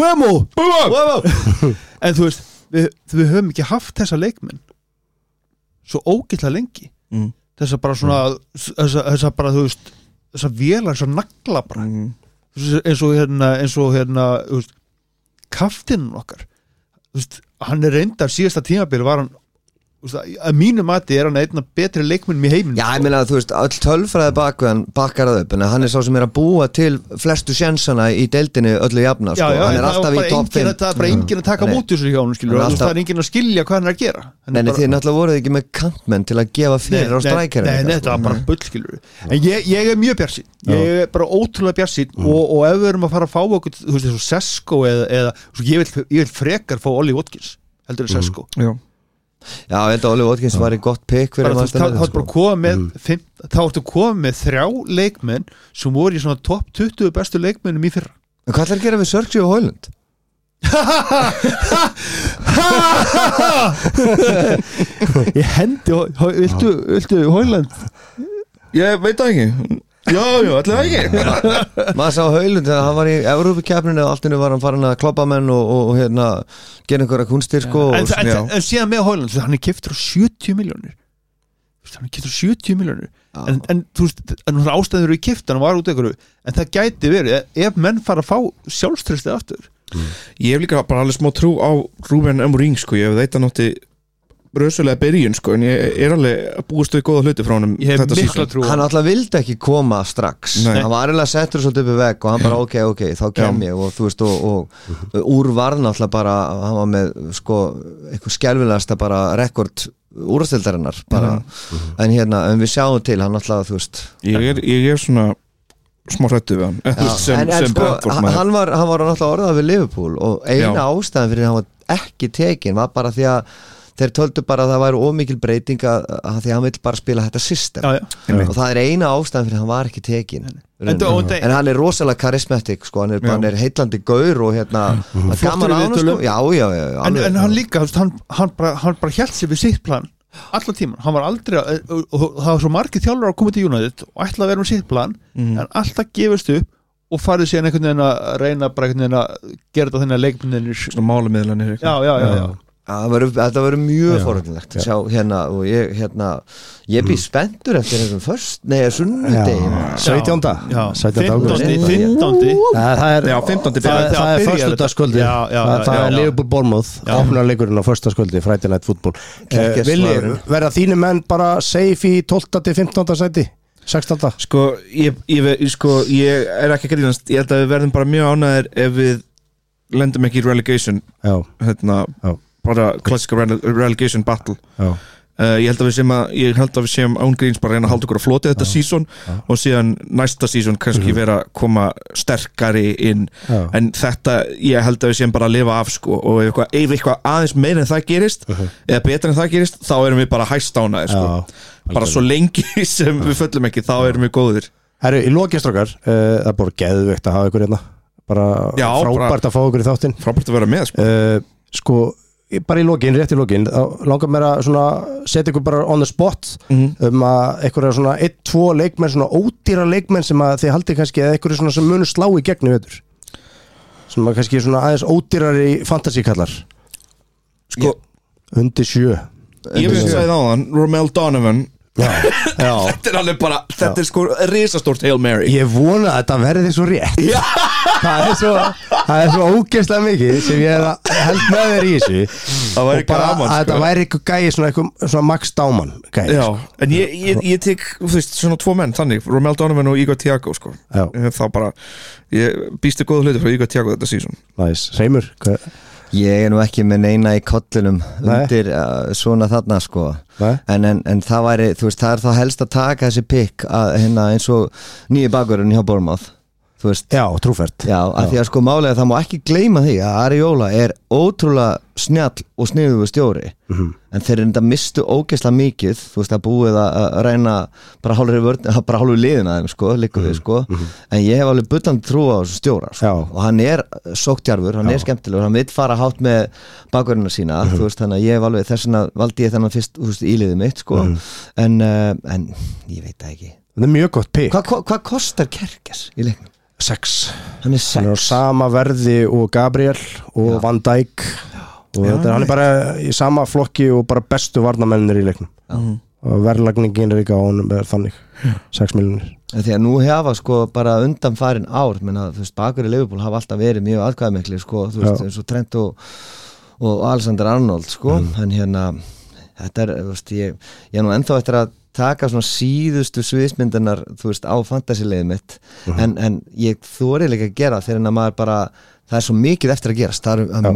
en þú veist, við höfum ekki haft þessa leikmenn svo ógeðslega lengi þessa bara svona þessa bara, þú veist, þessa vélar, þessa nagla bara eins og hérna þú veist, kaftinn okkar. Þú veist, hann reyndar síðasta tímabil var hann, þú veist, að mínu mati hann einna betri leikmennum í heiminum. Já, ég meina að þú veist, öll tölfræði bakveðan bakkar það upp, en hann sá sem að búa til flestu sjensana í deildinni öllu jafna, sko. Hann alltaf í topp 5. Það er bara enginn að taka móti þessu hjá hann, skilur, það er enginn að skilja hvað hann er að gera. Nei, þið náttúrulega voruð ekki með kantmenn til að gefa fyrir á strækjörnum. Nei, þetta var bara bull, skilur. En ég er mjög bjartsýnn. Ég er bara ótrúlega bjartsýnn og ef við erum að fara að fá okkur, þú veist, eins og Sesko eða ég vil frekar fá Ollie Watkins heldur en Sesko. Já, ég held að Ollie Watkins var í gott pick fyrir þá ertu bara komið með 3 leikmenn sem voru í svona topp 20 bestu leikmennum í fyrra. En hvað ætlar að gera við Sergio Højlund? Ég hendi viltu Højlund? Ég veit það ekki. Já, allir ekki. Maður sá Højlund þegar hann var í Evrópukeppninu og alltinu var hann farin að kloppa menn og hérna gera einhverja kunstir sko. En síðan með Højlund, hann er keyptur á 70 milljónir. Hann er keyptur á 70 milljónir. En þú veist, ástæður eru í keypt, hann var út einhverju, en það gæti verið ef menn fara að fá sjálfströstið aftur. Ég hef líka bara alveg smá trú á Ruben Amorim sko, ég hef þetta nátti brösulega byrjun sko, en ég er alveg að búast við góða hluti frá honum. Ég hef mikla trú. Hann alltaf vildi ekki koma strax. Hann var eiginlega settur svolítið upp í vegg og hann bara ok, þá kem ég og þú veist og úr varð alltaf bara, hann var með sko eitthvað skelfilegasta bara rekord úrvalsdeildarinnar bara, en hérna, en við sjáum til hann alltaf, þú veist. Ég er svona smá hrættu við hann. En sko, hann var alltaf orðað við Liverpool og eina ástæðan fyrir hann var ekki tekin var bara því að þeir töldu bara að það væri ómikil breyting að því að hann vill bara spila þetta system og það er eina ástæðan fyrir að hann var ekki tekin en hann er rosalega karismatik sko, hann er heitlandi gaur og hérna gaman á hann sko. Já, en hann líka, hann bara hélt sér við sitt plan allan tíman, hann var aldrei og það var svo margir þjálfur að koma til United og ætla að vera með sitt plan en alltaf gefist upp og farið síðan einhvern veginn að reyna bara einhvern veginn að gera þetta þennan leikmennir svona málamiðlanir. Já. Þetta verður mjög forvöldilegt sjá hérna og ég býð spenntur eftir þessum sunnudegi 17. 15. Það er föstudagskvöldi það er Liverpool Bournemouth opnarleikurinn á föstudagskvöldi Friday Night Football. Verða þínu menn bara safe í 12. til 15. sæti 16. Sko, ég er ekki að grínast, ég held að við verðum bara mjög ánægðir ef við lendum ekki í relegation bara klassiska relegation battle. Ég held að við séum ángríns bara reyna að halda okkur á floti þetta season og síðan næsta season kannski vera að koma sterkari inn en þetta, ég held að við séum bara að lifa af sko og ef eitthvað aðeins meira en það gerist eða betra en það gerist, þá erum við bara hæstánaðir sko, bara svo lengi sem við föllum ekki, þá erum við góðir. Herru, í lokistrókar, það er bara geðveikt að hafa ykkur hérna bara frábært að fá ykkur í þáttinn, frábært að vera með sko bara í lokin, rétt í lokin langar mér að svona setja ykkur bara on the spot að ykkur er svona 1-2 leikmenn, svona ódýra leikmenn sem að þið haldið kannski eða ykkur er svona sem munu slá í gegn í vetur sem að kannski svona aðeins ódýrari fantasíkallar Sko, undir 7 ég myndi að segja það á hann Romel Donovan já. Þetta er alveg bara, þetta er sko risastórt Hail Mary Ég vona að þetta verði svo rétt það er svo ógeðslega mikið sem ég held með þér í þessu Það væri og bara gaman, að þetta væri eitthvað gæi svona Max Dáman gæi Já, en ég tek, þú veist, svona 2 menn þannig, Romel Donovan og Igor Thiago sko. Þá bara, ég býstu góða hluti frá Igor Thiago þetta season Næs, Reimur Ég nú ekki með neina í kollinum undir svona þarna sko en það væri, þú veist, það er þá helst að taka þessi pikk að hérna eins og nýju bakurinn hjá Bournemouth þú veist, Já, trúfært já, að því að sko málega það má ekki gleyma því að Areola er ótrúlega snjall og sniðugur stjóri en þeir enda mistu ógeðslega mikið þú veist að búið að reyna bara hálfur liðina þeim sko, líka við sko en ég hef alveg bullandi trú á þessu stjóra sko. Og hann er sóktjarfur, hann er skemmtilegur hann vill fara hátt með bakverðina sína þú veist, þannig að ég hef alveg þess vegna valdi ég þennan fyrst, þú veist, íliðið mitt sko en ég veit það ekki Það er mjög gott pikk Hvað kostar Kerkes í leiknum? 6 Hann er 6 Hann er á sama verði og Gabriel og Van Dijk og hann er bara í sama flokki og bara bestu varnamennir í leiknum og verðlagningin er ekki á honum þannig 6 milljónir Því að nú hefa sko bara undanfarin ár menna, þú veist, bakur í Liverpool hafa alltaf verið mjög atkvæðamikli sko, þú veist, eins og Trent og Alexander Arnold sko, en hérna þetta er, þú veist, ég nú ennþá eftir að taka svona síðustu sviðsmyndunar þú veist, á fantasy-liðið mitt en ég þori líka að gera þegar en að maður bara, það er svo mikið eftir að gerast það er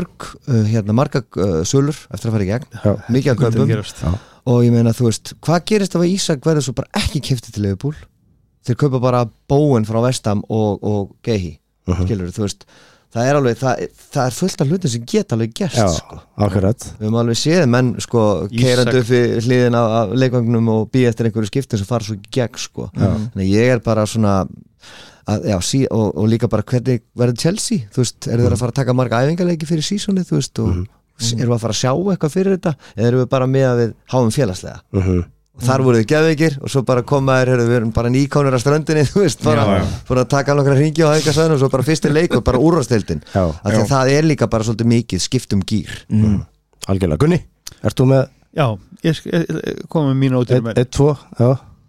marga sölur eftir að fara í gegn mikið að kaupum og ég meina, þú veist, hvað gerist ef að Ísak verður svo bara ekki keyptur til Liverpool þeir kaupa bara Bowen frá West Ham og Gehi, skilur þú veist það er alveg, það er fullt af hlutin sem geta alveg gerst sko. Akkurat Við höfum alveg séð menn sko keirandi upp í hliðin af leikvangnum og býja eftir einhverju skiptum sem fara svo gegn sko Þannig ég er bara svona að, og líka bara hvernig verður Chelsea þú veist, eru þeir að fara að taka marga æfingarleiki fyrir sísonið þú veist og erum við að fara að sjá eitthvað fyrir þetta eða erum við bara með að við háum félagslega og þar voru þið geðveikir og svo bara komaður, við erum bara nýkonur á ströndinni þú veist, bara að taka nokkra hringi á hæðingarsvæðinu og svo bara fyrsti leik og bara úrvarsdeildin það er líka bara svolítið mikið skipt gír Algjörlega, Gunni, ert þú með Já, ég kom með mínu ódýru 1, 2, já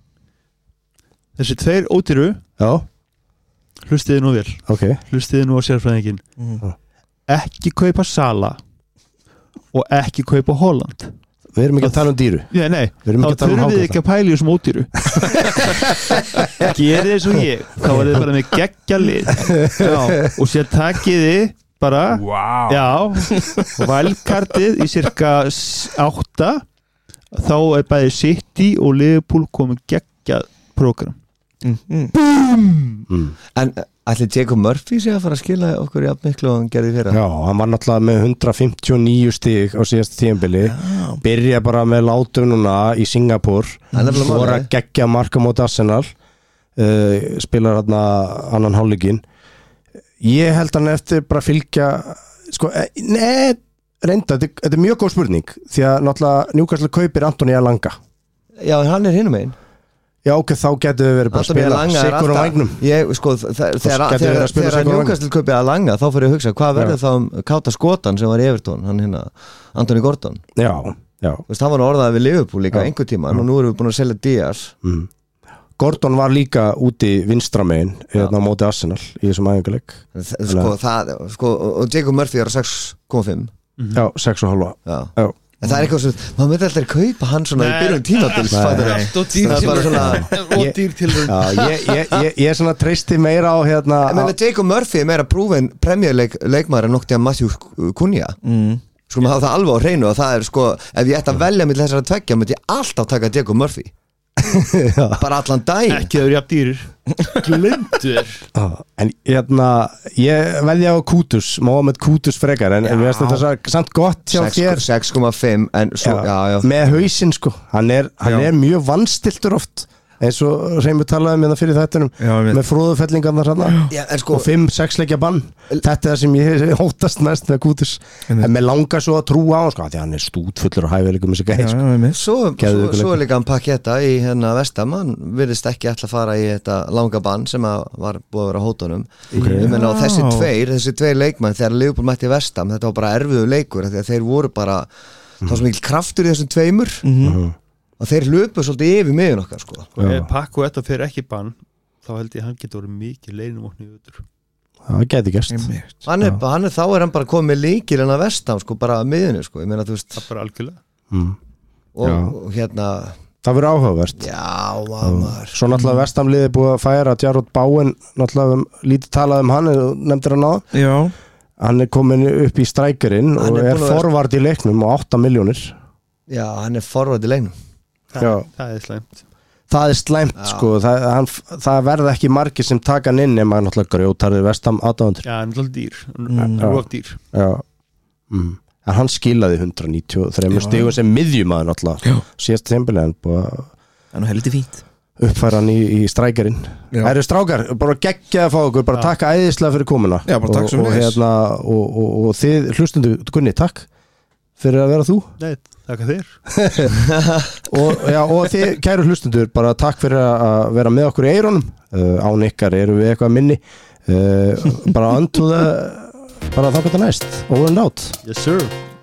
Þessi 2 ódýru Já hlustiði nú vel hlustiði nú á sérfræðingin ekki kaupa Sala og ekki kaupa Holland Við erum ekki að tala dýru Nei, þá þurfum við ekki að pæla í þessum ódýru Gerið eins og ég þá er þið bara með geggja lið og sér takið þið bara valkartið í cirka 8 þá er bæði City og Liverpool komið geggjað prógram En ætli Jacob Murphy sé að fara að skila okkur í afmiklu og hann gerði fyrir Já, hann var náttúrulega með 159 stig á síðasta tímabili byrja bara með látum núna í Singapur voru að geggja marka mót Arsenal spilar hann annan hálfleikinn ég held hann eftir bara fylgja sko, reynda, þetta er mjög góð spurning því að náttúrulega Newcastle kaupir Antoni Elanga Já, hann er hinum einn Já, ok, þá getur við verið bara að spila sigur á vægnum Þegar Newcastle kaupið að Langa þá fyrir að hugsa, hvað verður þá Káta Skotan sem var í Everton, hann hérna Anthony Gordon Já Veist, hann var orðað við Liverpool líka einhver tíma og nú erum við búin að selja Díaz Gordon var líka úti vinstramegin á móti Arsenal í þessum æfingarleik og Jacob Murphy er á 6,5 Já, 6,5 Já En það er eitthvað svona, maður myndi alltaf kaupa hann svona í byrjun tímabils Ég er svona treysti meira á hérna Jacob Murphy er meira prúfin Premier League leikmaður en noktið að Matthew Cunha Sko maður hafa það alveg á hreinu og það er sko, ef ég ætti að velja milli þessara tveggja myndi ég alltaf taka Jacob Murphy bara allan dag ekki þau eru jafn dýrir glindur en hérna ég veðja á Kútus Mohamed Kútus frekar en mér finnst þetta samt gott hjá þér 6,5 en svo, já. með hausinn sko hann er mjög vannstiltur oft eins og Reimur talaði með það fyrir þættinum með fróðufellingarnar og 5-6 leikja bann. Þetta er það sem ég hótast mest með Kútis, en mér langar svo að trúa á því hann stútfullur og hæfileikum þessi gæði Svo er líka hann Paketa í hérna Vestam, hann virðist ekki ætla að fara í þetta langa bann sem var búið að vera hótunum. Ég meina á þessi tveir leikmann þegar Liverpool mætti Vestam, þetta var bara erfiður leikur þeir voru bara það var svo mikil kraftur í þessum tveimur og þeir hlupu svolítið yfir miðun okkar sko. Pakku þetta fyrir ekki bann þá held ég hann getur verið mikið leiðinumvopni yfir. Það gæti gerst. Þá er hann bara komið með líkil en að Vestam sko, bara að miðunni sko. Ég meina þú veist það er bara algjörlega og hérna það verður áhugavert. Svo náttúrulega Vestamliði búið að færa Jarrod Bowen, náttúrulega lítið talað hann nefndir hann á. Já. Hann er komin upp í strækirinn og er forvard í leiknum og 8 milljónir. Já, hann er forvard í leiknum. Það er slæmt. Það er slæmt sko, það verða ekki margir sem taka hann inn nema náttúrulega grjótarður Vestam aðdáendur. Já, hann er alltaf dýr, róf dýr. Já. En hann skilaði 193 stigum sem miðjumaður náttúrulega. Síðast tímabilið hann búið að hann er heldur fínt. Uppfæra hann í strækjarinn. Það eru strákar, bara geggja að fá okkur, bara takk æðislega fyrir komuna. Já, bara takk sem við. Og þið hlustundu, Gunni, takk fyrir að vera þú. Nei, takk að þér. og þið, kæru hlustundur, bara takk fyrir að vera með okkur í eyrunum. Án ykkar eru við eitthvað minni. Bara unto the, bara þá geta næst. Over and out. Yes, sir.